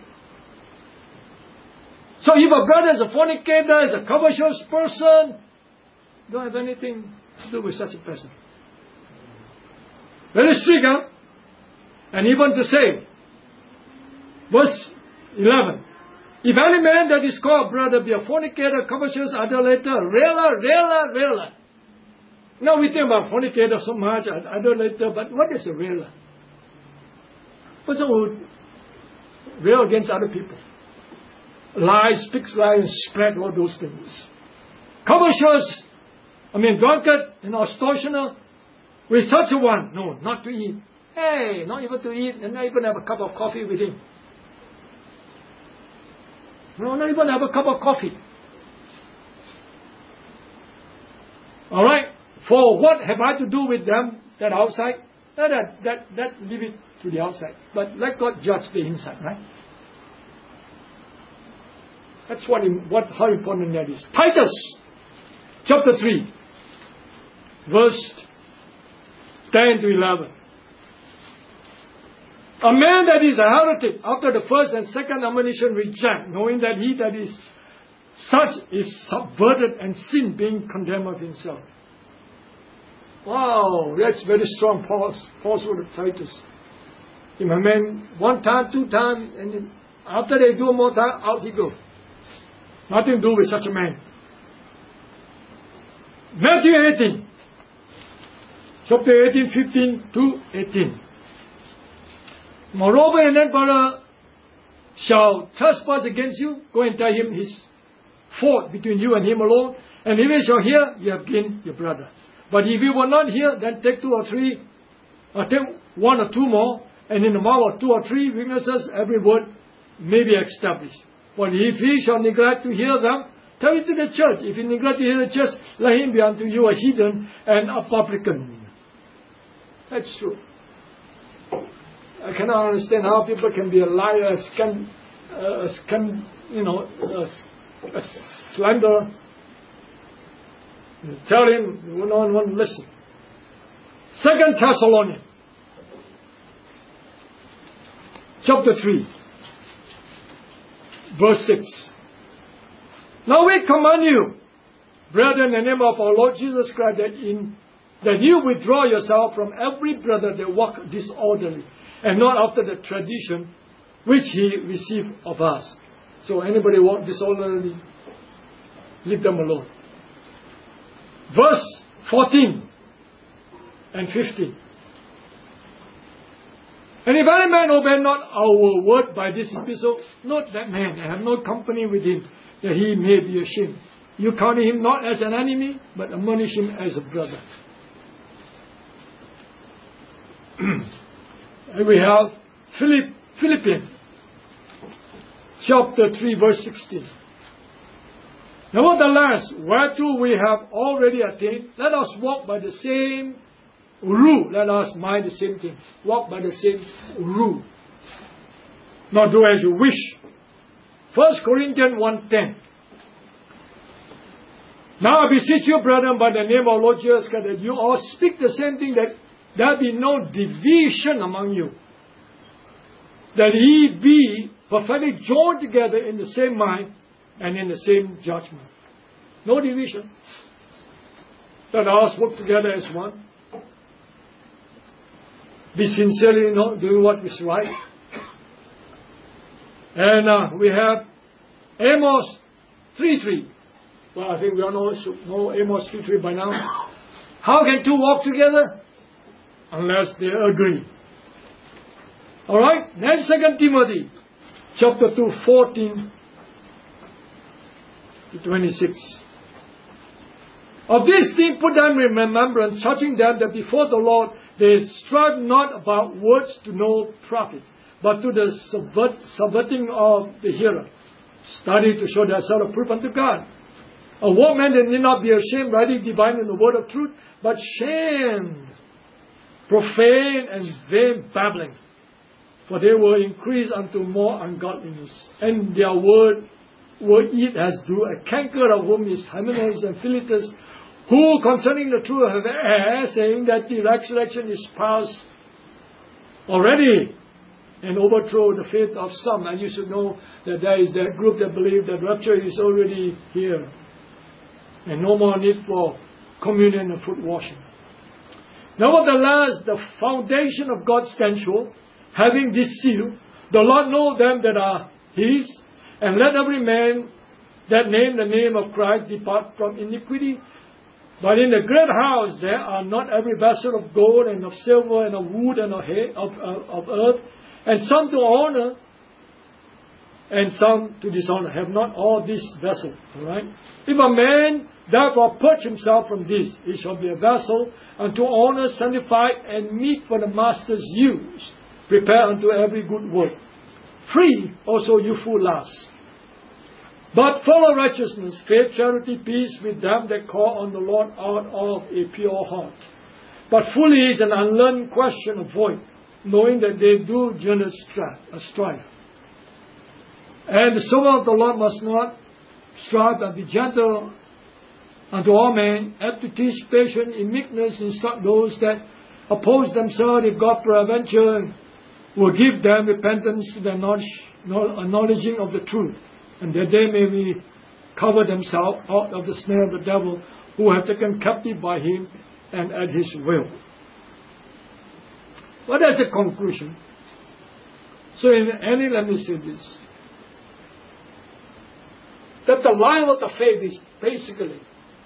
So if a brother is a fornicator, is a covetous person, don't have anything to do with such a person. Very strict, huh? And even to say, verse eleven, if any man that is called brother be a fornicator, covetous, idolater, railer, railer, railer. Now we think about fornicator so much, idolater, but what is a railer? Person who rail against other people. Lies, speaks lies, and spread all those things. Covetous, I mean drunkard and extortioner, with such a one, no, not to eat. Hey, not even to eat, and not even have a cup of coffee with him. No, not even have a cup of coffee. Alright? For what have I to do with them that outside? That, that, that, that leave it to the outside. But let God judge the inside, right? That's what, what how important that is. Titus, chapter three, verse ten to eleven. A man that is a heretic after the first and second admonition reject, knowing that he that is such is subverted and sin being condemned of himself. Wow, that's very strong falsehood of Titus. If a man one time, two times, and then after they do more time, out he goes. Nothing to do with such a man. Matthew eighteen, chapter eighteen, fifteen to eighteen. Moreover, and then brother shall trespass against you, go and tell him his fault between you and him alone, and if he shall hear, you have gained your brother. But if he will not hear, then take two or three, or take one or two more, and in the mouth of two or three witnesses, every word may be established. But if he shall neglect to hear them, tell it to the church. If he neglect to hear the church, let him be unto you a heathen and a publican. That's true. I cannot understand how people can be a liar, a scan, a scan, you know, a, a slanderer. You tell him, you no one won't listen. Second Thessalonians, chapter three, verse six. Now we command you, brethren, in the name of our Lord Jesus Christ, that in that you withdraw yourself from every brother that walk disorderly, and not after the tradition which he received of us. So anybody walk disorderly, leave them alone. Verse fourteen and fifteen. And if any man obey not our word by this epistle, note that man, and have no company with him, that he may be ashamed. You count him not as an enemy, but admonish him as a brother. And we have Philipp, Philippians, chapter three, verse sixteen. Nevertheless, whereto we have already attained, let us walk by the same rule. Let us mind the same thing. Walk by the same rule. Not do as you wish. First Corinthians one ten. Now I beseech you, brethren, by the name of Lord Jesus Christ, that you all speak the same thing, that there be no division among you. That ye be perfectly joined together in the same mind and in the same judgment. No division. Let us work together as one. Be sincerely not doing what is right. And uh, we have Amos three three. Well, I think we all know, know Amos three three by now. How can two walk together? Unless they agree. Alright? Then Second Timothy chapter two, fourteen to twenty-six. Of this thing put them in remembrance, charging them that before the Lord they strive not about words to no profit, but to the subvert, subverting of the hearer. Study to show themselves approved unto God. A workman that need not be ashamed, rightly dividing the word of truth, but shame, profane and vain babbling. For they will increase unto more ungodliness, and their word will eat as do a canker, of whom is Hymenaeus and Philetus, Who concerning the truth have erred, saying that the resurrection is past already, and overthrow the faith of some. And you should know that there is that group that believe that rapture is already here, and no more need for communion and foot washing. Nevertheless, the foundation of God stands sure, having this seal, the Lord know them that are His, and let every man that name the name of Christ depart from iniquity. But in the great house there are not every vessel of gold and of silver and of wood and of, hay, of, of, of earth, and some to honor and some to dishonor. Have not all these vessels. All right? If a man therefore purge himself from this, he shall be a vessel unto honor, sanctified, and meet for the master's use, prepared unto every good work. Free also youthful lusts. But follow righteousness, faith, charity, peace with them that call on the Lord out of a pure heart. But fully is an unlearned question avoid, knowing that they do journey strife. And the servant of the Lord must not strive, but be gentle unto all men, apt to teach, patient, in meekness, instruct those that oppose themselves, if God peradventure will give them repentance to the knowledge, acknowledging of the truth, and that they may recover themselves out of the snare of the devil, who have taken captive by him and at his will. What is the conclusion? So in any, let me say this, that the life of the faith is basically,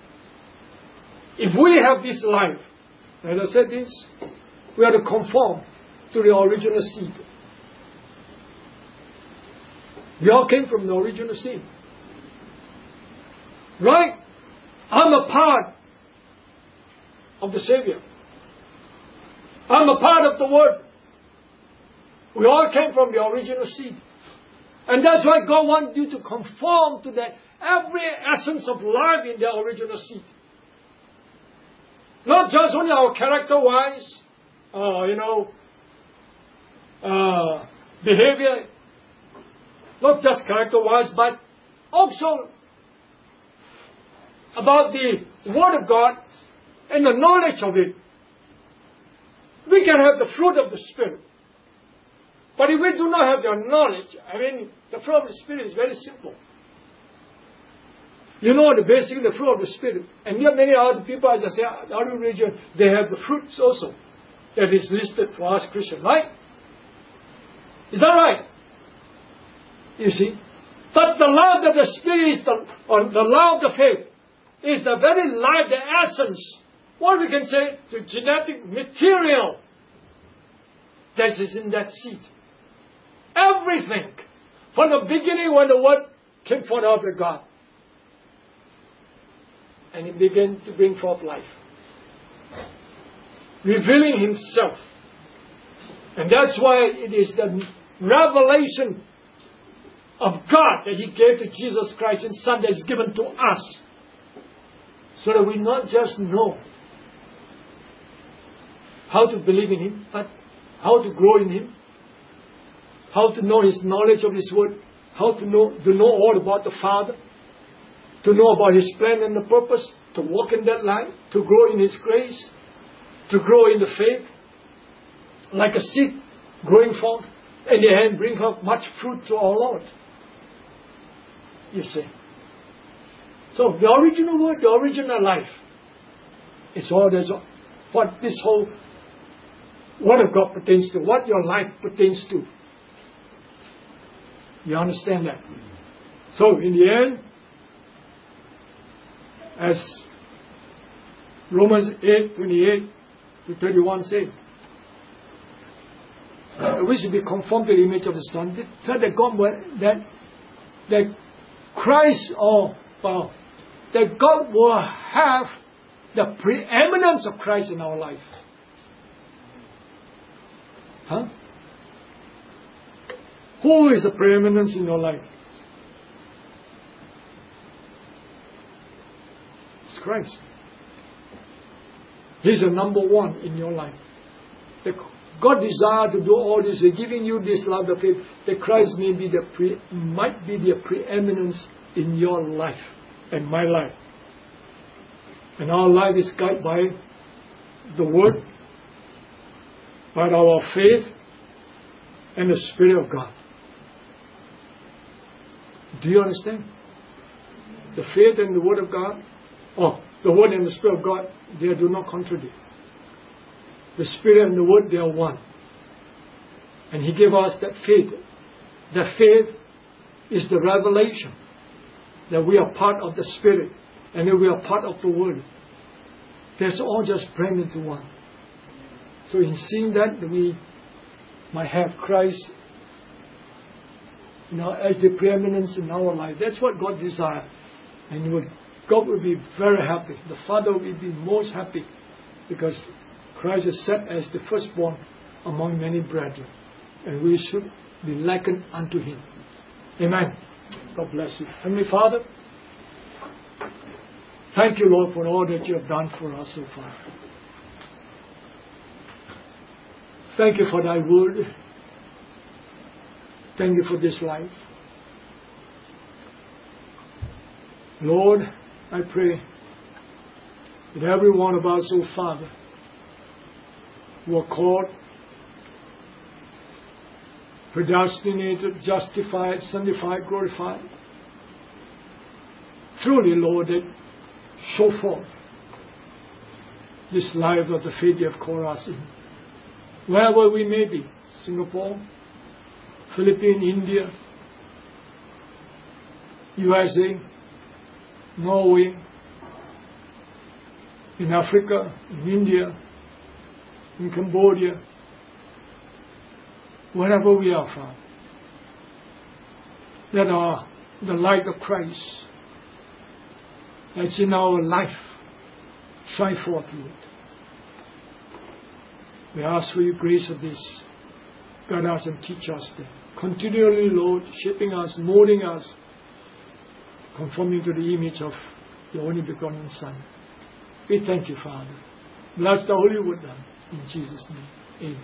if we have this life, as I said this, we have to conform to the original seed. We all came from the original seed. Right? I'm a part of the Savior. I'm a part of the Word. We all came from the original seed. And that's why God wants you to conform to that every essence of life in the original seed. Not just only our character-wise, uh, you know, uh, behavior, not just character-wise, but also about the Word of God and the knowledge of it. We can have the fruit of the Spirit. But if we do not have the knowledge, I mean, the fruit of the Spirit is very simple. You know the basic, the fruit of the Spirit. And yet many other people, as I say, other religion, they have the fruits also that is listed for us Christians, right? Is that right? You see? But the love of the Spirit is the, or the love of the faith is the very life, the essence, what we can say, the genetic material that is in that seed. Everything. From the beginning when the Word came forth out of God. And He began to bring forth life. Revealing Himself. And that's why it is the revelation of God that He gave to Jesus Christ His Son that is given to us. So that we not just know how to believe in Him, but how to grow in Him, how to know His knowledge of His Word, how to know, to know all about the Father, to know about His plan and the purpose, to walk in that line, to grow in His grace, to grow in the faith, like a seed growing forth, and the end bring forth much fruit to our Lord. You see. So the original Word, the original life, it's all there's what this whole Word of God pertains to, what your life pertains to. You understand that? So in the end, as Romans eight, twenty-eight to thirty-one said, we should be conformed to the image of the Son, so that God will, that, that Christ or well, that God will have the preeminence of Christ in our life. Huh? Who is the preeminence in your life? It's Christ. He's the number one in your life. The God desires to do all this. We're giving you this love of faith that Christ may be the pre, might be the preeminence in your life and my life. And our life is guided by the Word, by our faith, and the Spirit of God. Do you understand? The faith and the Word of God, or the Word and the Spirit of God, they do not contradict. The Spirit and the Word, they are one. And He gave us that faith. That faith is the revelation that we are part of the Spirit and that we are part of the Word. That's all just blend into one. So in seeing that, we might have Christ, you know, as the preeminence in our life. That's what God desires. And would, God will be very happy. The Father will be most happy because Christ is set as the firstborn among many brethren. And we should be likened unto Him. Amen. God bless you. Heavenly Father, thank you, Lord, for all that you have done for us so far. Thank you for thy word. Thank you for this life. Lord, I pray that every one of us, oh Father, who are called, predestinated, justified, sanctified, glorified, truly, Lord, that show forth this life of the faith you have called us in. Wherever we may be, Singapore, Philippines, India, U S A, Norway, in Africa, in India, in Cambodia, wherever we are from, that are the light of Christ that's in our life shine forth, Lord. We ask for your grace of this. Guide us and teach us that. Continually, Lord, shaping us, molding us, conforming to the image of the only begotten Son. We thank you, Father. Bless the Holy Word, in Jesus' name. Amen.